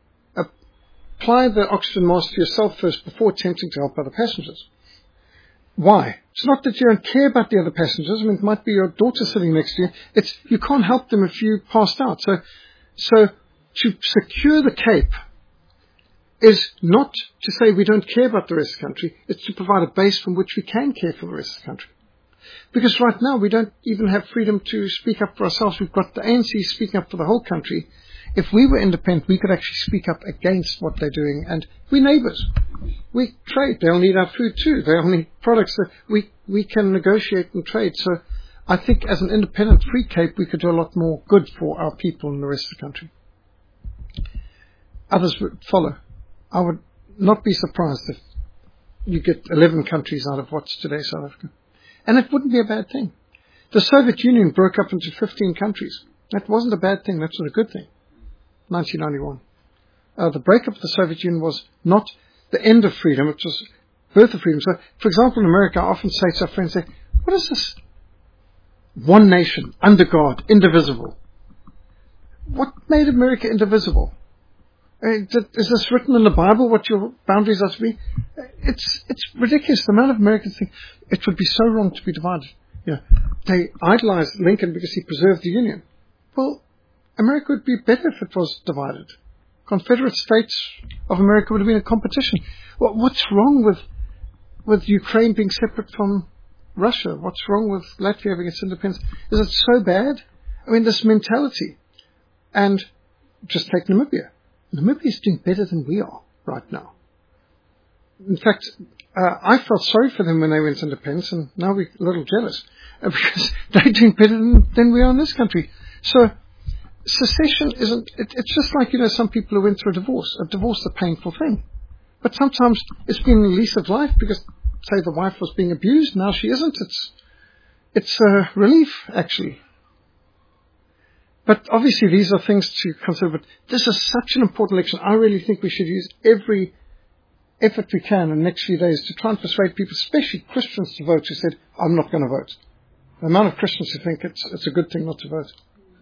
apply the oxygen mask to yourself first before attempting to help other passengers. Why? It's not that you don't care about the other passengers. I mean, it might be your daughter sitting next to you. It's you can't help them if you passed out. So, so to secure the Cape is not to say we don't care about the rest of the country. It's to provide a base from which we can care for the rest of the country. Because right now we don't even have freedom to speak up for ourselves. We've got the A N C speaking up for the whole country. If we were independent, we could actually speak up against what they're doing. And we're neighbours. We trade. They'll need our food too. They'll need products that we, we can negotiate and trade. So I think as an independent free Cape, we could do a lot more good for our people and the rest of the country. Others would follow. I would not be surprised if you get eleven countries out of what's today South Africa. And it wouldn't be a bad thing. The Soviet Union broke up into fifteen countries. That wasn't a bad thing. That was a good thing. nineteen ninety-one. Uh, the breakup of the Soviet Union was not the end of freedom, it was birth of freedom. So, for example, in America, I often say to our friends, say, what is this? One nation, under God, indivisible. What made America indivisible? Uh, is this written in the Bible, what your boundaries are to be? It's it's ridiculous. The amount of Americans think it would be so wrong to be divided. You know, they idolized Lincoln because he preserved the Union. Well, America would be better if it was divided. Confederate States of America would have been a competition. Well, what's wrong with with Ukraine being separate from Russia? What's wrong with Latvia having its independence? Is it so bad? I mean, this mentality. And just take Namibia. Namibia is doing better than we are right now. In fact, uh, I felt sorry for them when they went independent, and now we're a little jealous uh, because they're doing better than, than we are in this country. So, secession isn't, it, it's just like, you know, some people who went through a divorce. A divorce is a painful thing. But sometimes it's been a lease of life because, say, the wife was being abused, now she isn't. It's, it's a relief, actually. But obviously these are things to consider. But this is such an important election. I really think we should use every effort we can in the next few days to try and persuade people, especially Christians, to vote who said, I'm not going to vote. The amount of Christians who think it's, it's a good thing not to vote.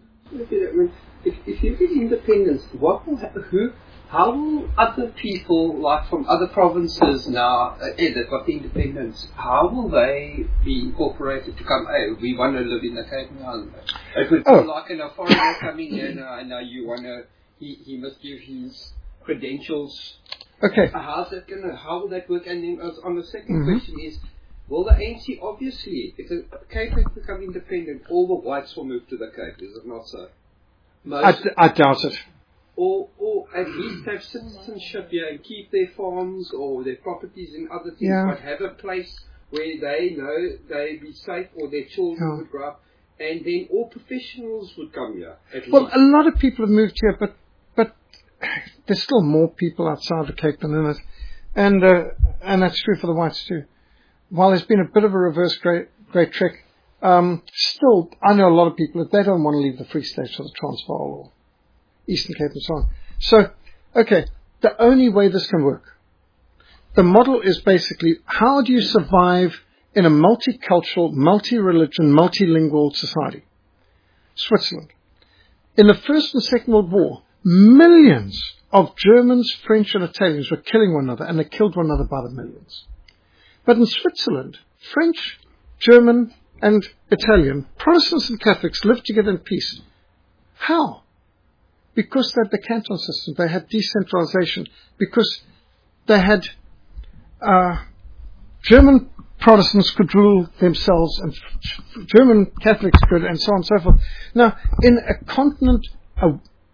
If, if you get independence, what will happen? Who, how will other people, like from other provinces now, uh, eh, they've got the independence, how will they be incorporated to come, hey, we want to live in the Cape now? It would be oh. like in a foreigner coming here now, and now you want to, he, he must give his credentials. Okay. Uh, how's that going to, how will that work? And then uh, on the second mm-hmm. question is, will the A N C, obviously, if the Cape has become independent, all the whites will move to the Cape, is it not so? I, d- I doubt it. Or, or at least have citizenship here and keep their farms or their properties and other things, yeah. but have a place where they know they'd be safe or their children yeah. would grow up, and then all professionals would come here. At well, least. a lot of people have moved here, but but there's still more people outside the Cape than in it. And, uh, and that's true for the whites too. While there's been a bit of a reverse Great, great Trek, um, still, I know a lot of people that they don't want to leave the Free State or the Transvaal or Eastern Cape and so on. So, okay, the only way this can work, the model is basically, how do you survive in a multicultural, multi-religion, multilingual society? Switzerland. In the First and Second World War, millions of Germans, French and Italians were killing one another, and they killed one another by the millions. But in Switzerland, French, German and Italian, Protestants and Catholics lived together in peace. How? Because they had the canton system, they had decentralization, because they had uh, German Protestants could rule themselves, and German Catholics could, and so on and so forth. Now, in a continent uh,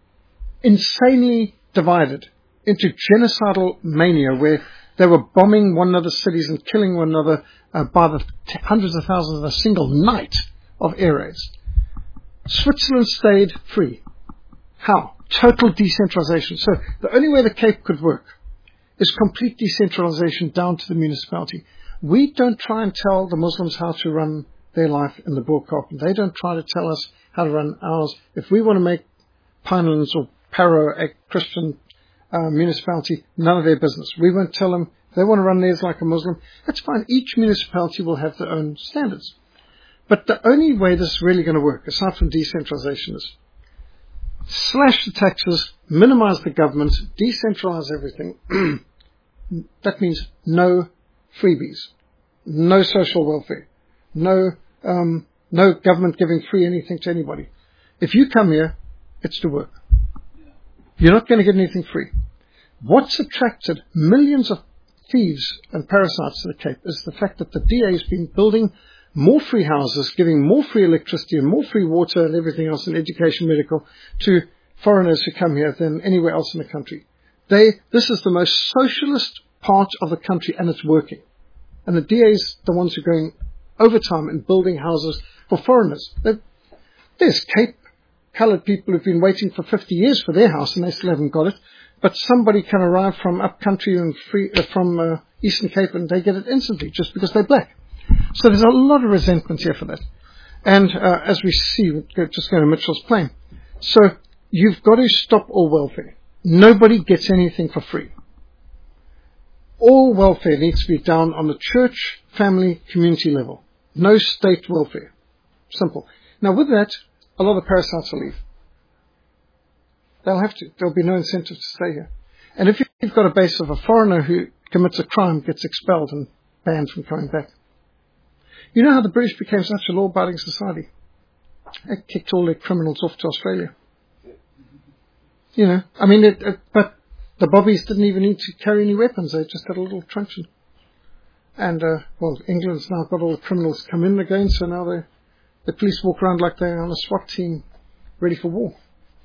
insanely divided into genocidal mania, where they were bombing one another's cities and killing one another uh, by the t- hundreds of thousands in a single night of air raids, Switzerland stayed free. How? Total decentralization. So the only way the Cape could work is complete decentralization down to the municipality. We don't try and tell the Muslims how to run their life in the Boerkaap. They don't try to tell us how to run ours. If we want to make Pinelands or Parow a Christian uh, municipality, none of their business. We won't tell them. If they want to run theirs like a Muslim, that's fine. Each municipality will have their own standards. But the only way this is really going to work, aside from decentralization, is slash the taxes, minimize the government, decentralize everything. That means no freebies, no social welfare, no um, no government giving free anything to anybody. If you come here, it's to work. You're not going to get anything free. What's attracted millions of thieves and parasites to the Cape is the fact that the D A has been building more free houses, giving more free electricity and more free water and everything else, and education, medical, to foreigners who come here than anywhere else in the country. They, this is the most socialist part of the country, and it's working. And the D A's the ones who are going overtime and building houses for foreigners. They're, there's Cape coloured people who've been waiting for fifty years for their house, and they still haven't got it. But somebody can arrive from up country and free, uh, from uh, Eastern Cape, and they get it instantly just because they're black. So there's a lot of resentment here for that. And uh, as we see, just going to Mitchell's Plain. So you've got to stop all welfare. Nobody gets anything for free. All welfare needs to be down on the church, family, community level. No state welfare. Simple. Now with that, a lot of parasites will leave. They'll have to. There'll be no incentive to stay here. And if you've got a base of a foreigner who commits a crime, gets expelled and banned from coming back. You know how the British became such a law-abiding society? They kicked all their criminals off to Australia. You know, I mean, it, it, but the bobbies didn't even need to carry any weapons. They just had a little truncheon. And, uh, well, England's now got all the criminals come in again, so now they, the police walk around like they're on a SWAT team ready for war.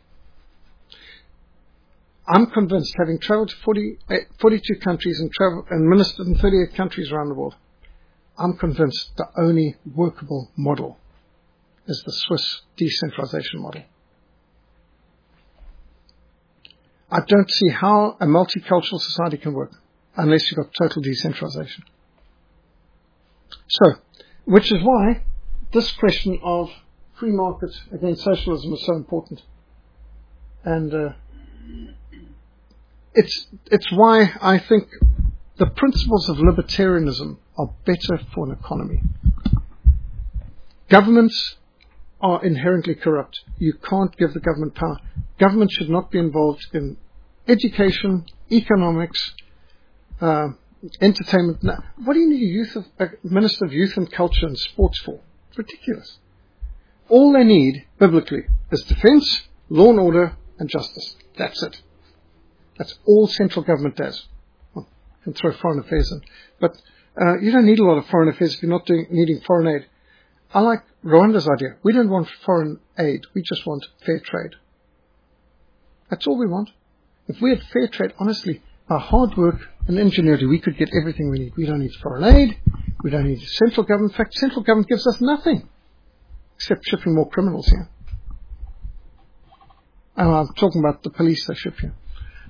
I'm convinced, having travelled to forty, forty-two countries and, travel, and ministered in thirty-eight countries around the world, I'm convinced the only workable model is the Swiss decentralization model. I don't see how a multicultural society can work unless you've got total decentralization. So, which is why this question of free market against socialism is so important. And uh, it's it's why I think the principles of libertarianism are better for an economy. Governments are inherently corrupt. You can't give the government power. Government should not be involved in education, economics, uh, entertainment. Now, what do you need a youth of, a minister of youth and culture and sports for? It's ridiculous. All they need, biblically, is defense, law and order, and justice. That's it. That's all central government does. Well, you can throw foreign affairs in. But uh, you don't need a lot of foreign affairs if you're not doing, needing foreign aid. I like Rwanda's idea. We don't want foreign aid. We just want fair trade. That's all we want. If we had fair trade, honestly, by hard work and ingenuity, we could get everything we need. We don't need foreign aid. We don't need central government. In fact, central government gives us nothing except shipping more criminals here. And I'm talking about the police they ship here.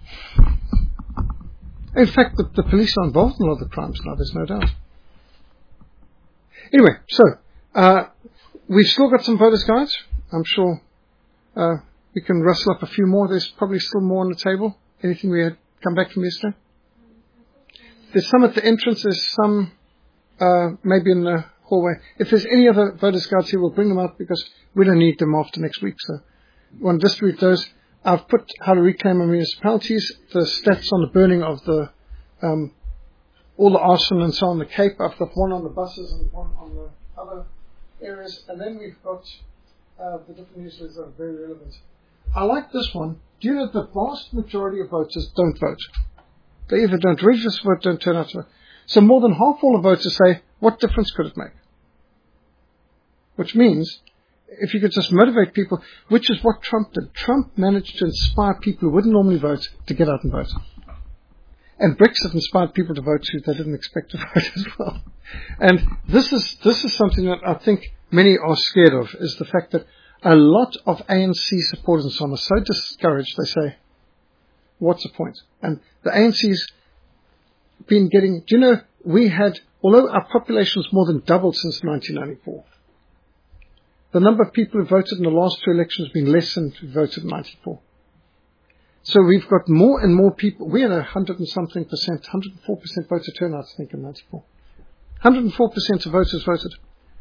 In fact, the, the police are involved in a lot of the crimes now, there's no doubt. Anyway, so, uh, we've still got some voters' guides. I'm sure uh, we can rustle up a few more. There's probably still more on the table. Anything we had come back from yesterday? There's some at the entrance. There's some uh, maybe in the hallway. If there's any other voters' guides here, we'll bring them out because we don't need them after next week. So we want to distribute those. I've put how to reclaim our municipalities, the stats on the burning of the um, all the arson and so on the Cape. I've got one on the buses and one on the other areas. And then we've got uh, the different newsletters that are very relevant. I like this one. Do you know the vast majority of voters don't vote? They either don't register to vote, don't turn out to vote. So more than half all the voters say, what difference could it make? Which means, if you could just motivate people, which is what Trump did. Trump managed to inspire people who wouldn't normally vote to get out and vote. And Brexit inspired people to vote who they didn't expect to vote as well. And this is this is something that I think many are scared of, is the fact that a lot of A N C supporters and so on are so discouraged, they say, what's the point? And the A N C's been getting, do you know, we had, although our population has more than doubled since nineteen ninety-four, the number of people who voted in the last two elections has been less than who voted in ninety-four. So we've got more and more people. We had a hundred and something percent, one hundred four percent voter turnout, I think, in ninety-four. one hundred four percent of voters voted.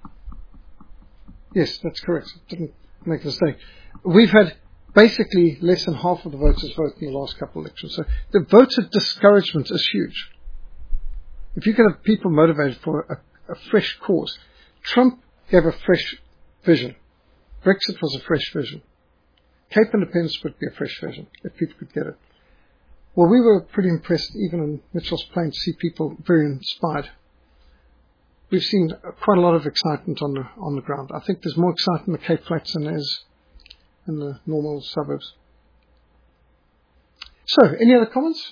Yes, that's correct. Didn't make a mistake. We've had basically less than half of the voters vote in the last couple of elections. So the voter discouragement is huge. If you can have people motivated for a, a fresh cause. Trump gave a fresh vision. Brexit was a fresh vision. Cape Independence would be a fresh vision if people could get it. Well, we were pretty impressed, even in Mitchell's Plain, to see people very inspired. We've seen quite a lot of excitement on the on the ground. I think there's more excitement in the Cape Flats than there is in the normal suburbs. So, any other comments?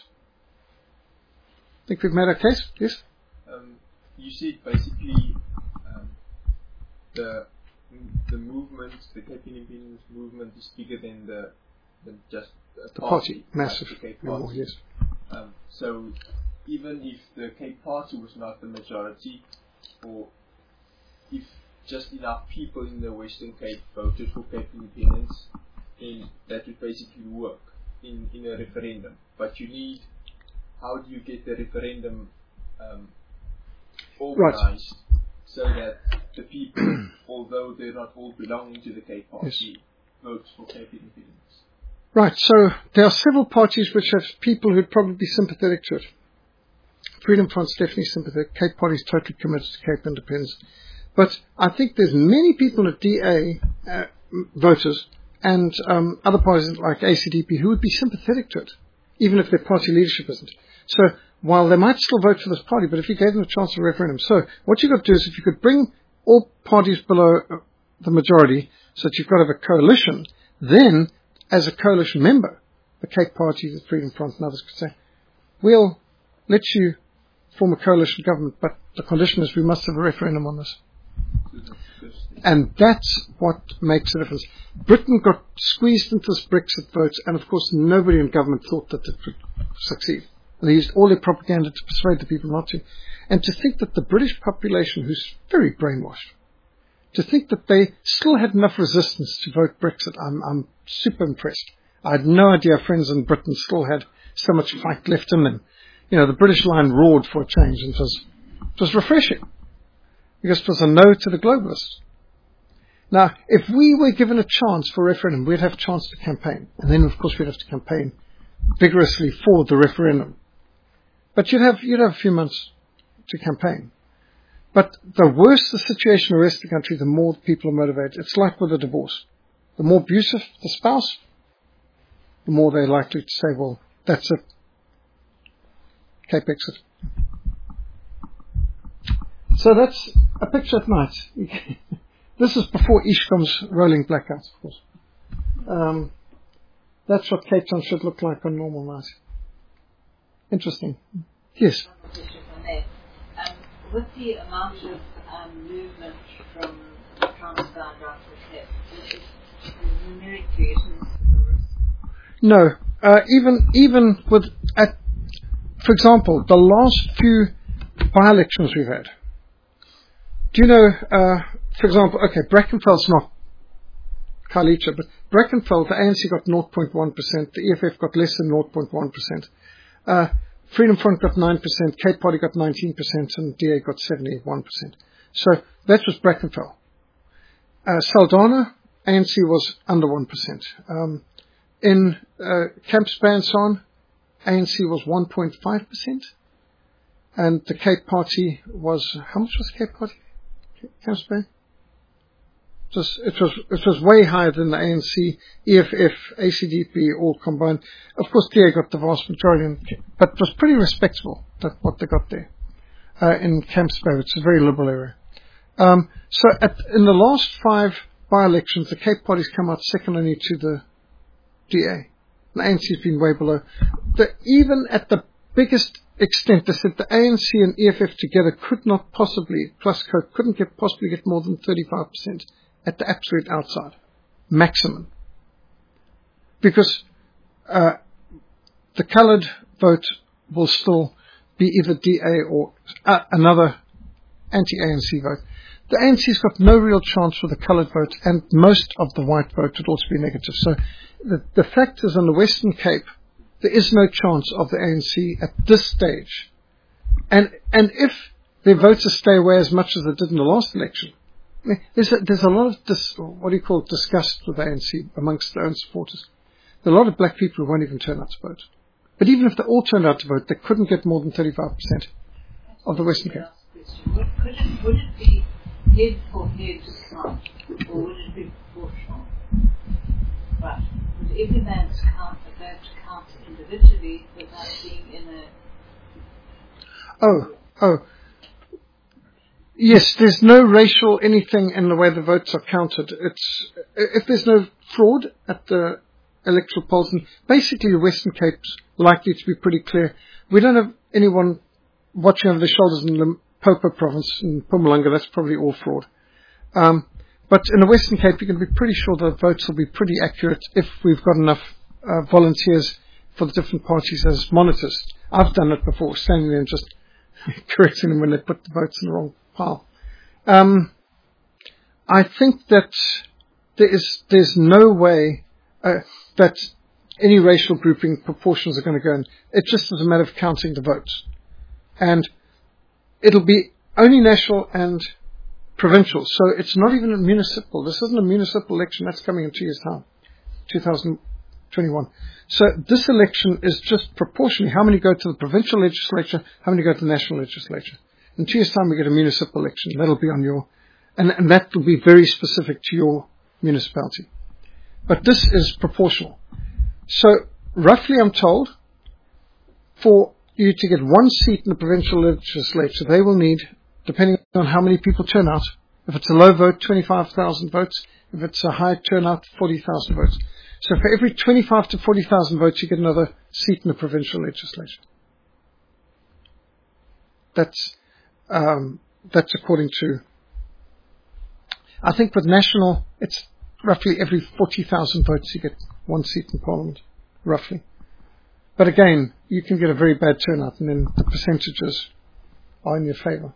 I think we've made our case. Yes? Um, you said basically um, the the movement, the Cape Independence movement, is bigger than the than just a the party, party, massive. like the Cape More, Party. yes. Um, so even if the Cape Party was not the majority, or if just enough people in the Western Cape voted for Cape Independence, then that would basically work in, in a referendum. But you need, how do you get the referendum um, organized right. so that the people, although they're not all belonging to the Cape Party, yes. vote for Cape Independence? Right, so there are several parties which have people who'd probably be sympathetic to it. Freedom Front's definitely sympathetic. Cape Party's totally committed to Cape Independence. But I think there's many people at D A, uh, voters, and um, other parties like A C D P who would be sympathetic to it, even if their party leadership isn't. So while they might still vote for this party, but if you gave them a chance of referendum. So what you've got to do is if you could bring all parties below uh, the majority so that you've got to have a coalition, then as a coalition member, the Cape Party, the Freedom Front and others could say, we'll let you form a coalition government, but the condition is we must have a referendum on this. And that's what makes a difference. Britain got squeezed into this Brexit vote, and of course nobody in government thought that it would succeed. And they used all their propaganda to persuade the people not to. And to think that the British population, who's very brainwashed, to think that they still had enough resistance to vote Brexit, I'm, I'm super impressed. I had no idea friends in Britain still had so much fight left in them. You know, the British line roared for a change, and it was, it was refreshing, because it was a no to the globalists. Now, if we were given a chance for a referendum, we'd have a chance to campaign. And then, of course, we'd have to campaign vigorously for the referendum. But you'd have, you'd have a few months to campaign. But the worse the situation in the rest of the country, the more people are motivated. It's like with a divorce. The more abusive the spouse, the more they're likely to say, well, that's it. Cape exit. So that's a picture at night. This is before Ishkam's rolling blackouts, of course. Um, that's what Cape Town should look like on normal nights. Interesting. Yes? Um, with the amount of um, movement from Transvaal down to the Cape, numerically, isn't it a risk? No. uh, even even with, at, for example, the last few by-elections we've had. Do you know, uh, for example, okay, Brackenfell's not Khayelitsha, but Brackenfell, the A N C got zero point one percent, the E F F got less than zero point one percent. Uh, Freedom Front got nine percent, Cape Party got nineteen percent, and D A got seventy-one percent. So that was Brackenfell. Uh, Saldanha, A N C was under one percent. Um, in uh, Camps Bay and so on, A N C was one point five percent. And the Cape Party was, how much was Cape Party? Camps Bay? It was, it was, it was way higher than the A N C, E F F, A C D P, all combined. Of course, D A got the vast majority, but it was pretty respectable, that what they got there, uh, in Camps Bay, which is a very liberal area. Um, so at, in the last five by-elections, the Cape Party's come out second only to the D A. The A N C's been way below. The, even at the biggest extent, they said the A N C and E F F together could not possibly, plus Coke, couldn't get, possibly get more than thirty-five percent at the absolute outside. Maximum. Because uh, the coloured vote will still be either D A or uh, another anti-A N C vote. The A N C's got no real chance for the coloured vote, and most of the white vote would also be negative. So the, the fact is, on the Western Cape, there is no chance of the A N C at this stage. And and if their voters stay away as much as they did in the last election, there's a, there's a lot of dis, what do you call it, disgust with the A N C amongst their own supporters. There are a lot of black people who won't even turn out to vote. But even if they all turned out to vote, they couldn't get more than thirty-five percent of the Western Cape. Would, could it, would it be head for head count, or would it be proportional? Right. Would every man's count, a vote count individually without being in a... Oh, oh. Yes, there's no racial anything in the way the votes are counted. It's, if there's no fraud at the electoral polls, and basically the Western Cape's likely to be pretty clear. We don't have anyone watching over their shoulders in Limpopo province, in Mpumalanga, that's probably all fraud. Um, but in the Western Cape, you can be pretty sure the votes will be pretty accurate if we've got enough uh, volunteers for the different parties as monitors. I've done it before, standing there and just correcting them when they put the votes in the wrong pile. Um, I think that there is there's no way uh, that any racial grouping proportions are going to go in. It just is a matter of counting the votes. And it'll be only national and provincial. So it's not even a municipal. This isn't a municipal election. That's coming in two years' time, two thousand twenty-one. So this election is just proportionally how many go to the provincial legislature, how many go to the national legislature. In two years' time, we get a municipal election. That'll be on your, and, and that will be very specific to your municipality. But this is proportional. So roughly, I'm told, for you to get one seat in the provincial legislature, they will need, depending on how many people turn out, if it's a low vote, twenty-five thousand votes. If it's a high turnout, forty thousand votes. So for every twenty-five to forty thousand votes, you get another seat in the provincial legislature. That's, um, that's according to, I think with national, it's roughly every forty thousand votes you get one seat in Parliament, roughly. But again, you can get a very bad turnout, and then the percentages are in your favour.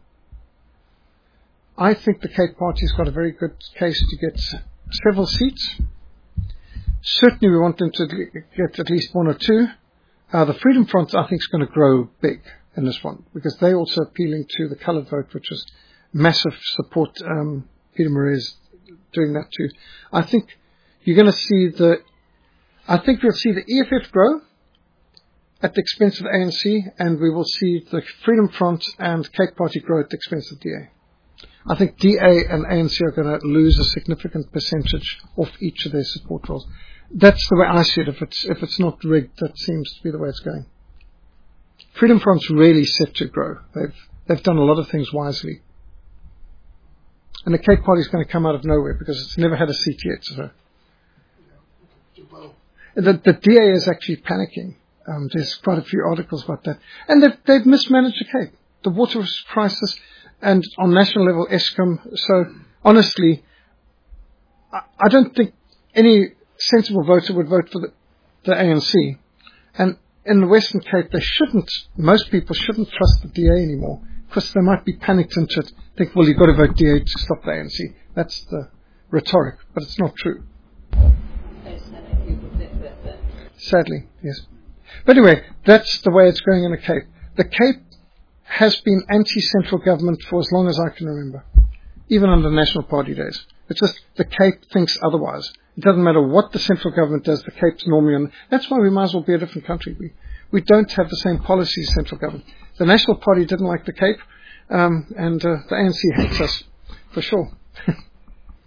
I think the Cape Party's got a very good case to get several seats. Certainly we want them to get at least one or two. Uh, the Freedom Front, I think, is going to grow big in this one, because they're also appealing to the coloured vote, which is massive support. Um, Peter Murray is doing that too. I think you're going to see the, I think we'll see the E F F grow at the expense of the A N C, and we will see the Freedom Front and Cape Party grow at the expense of D A. I think D A and A N C are going to lose a significant percentage off each of their support roles. That's the way I see it. If it's if it's not rigged, that seems to be the way it's going. Freedom Front's really set to grow. They've they've done a lot of things wisely, and the Cape Party's going to come out of nowhere because it's never had a seat yet. So the, the D A is actually panicking. Um, there's quite a few articles about that, and they've they've mismanaged the Cape, the water crisis, and on national level, Eskom. So honestly, I, I don't think any sensible voter would vote for the, the A N C. And in the Western Cape, they shouldn't, most people shouldn't trust the D A anymore, because they might be panicked into it, think, well, you've got to vote D A to stop the A N C. That's the rhetoric, but it's not true. Sadly, yes. But anyway, that's the way it's going in the Cape. The Cape has been anti-central government for as long as I can remember, even under National Party days. It's just the Cape thinks otherwise. It doesn't matter what the central government does, the Cape's normally on. That's why we might as well be a different country. We, we don't have the same policies as central government. The National Party didn't like the Cape, um, and uh, the A N C hates us, for sure.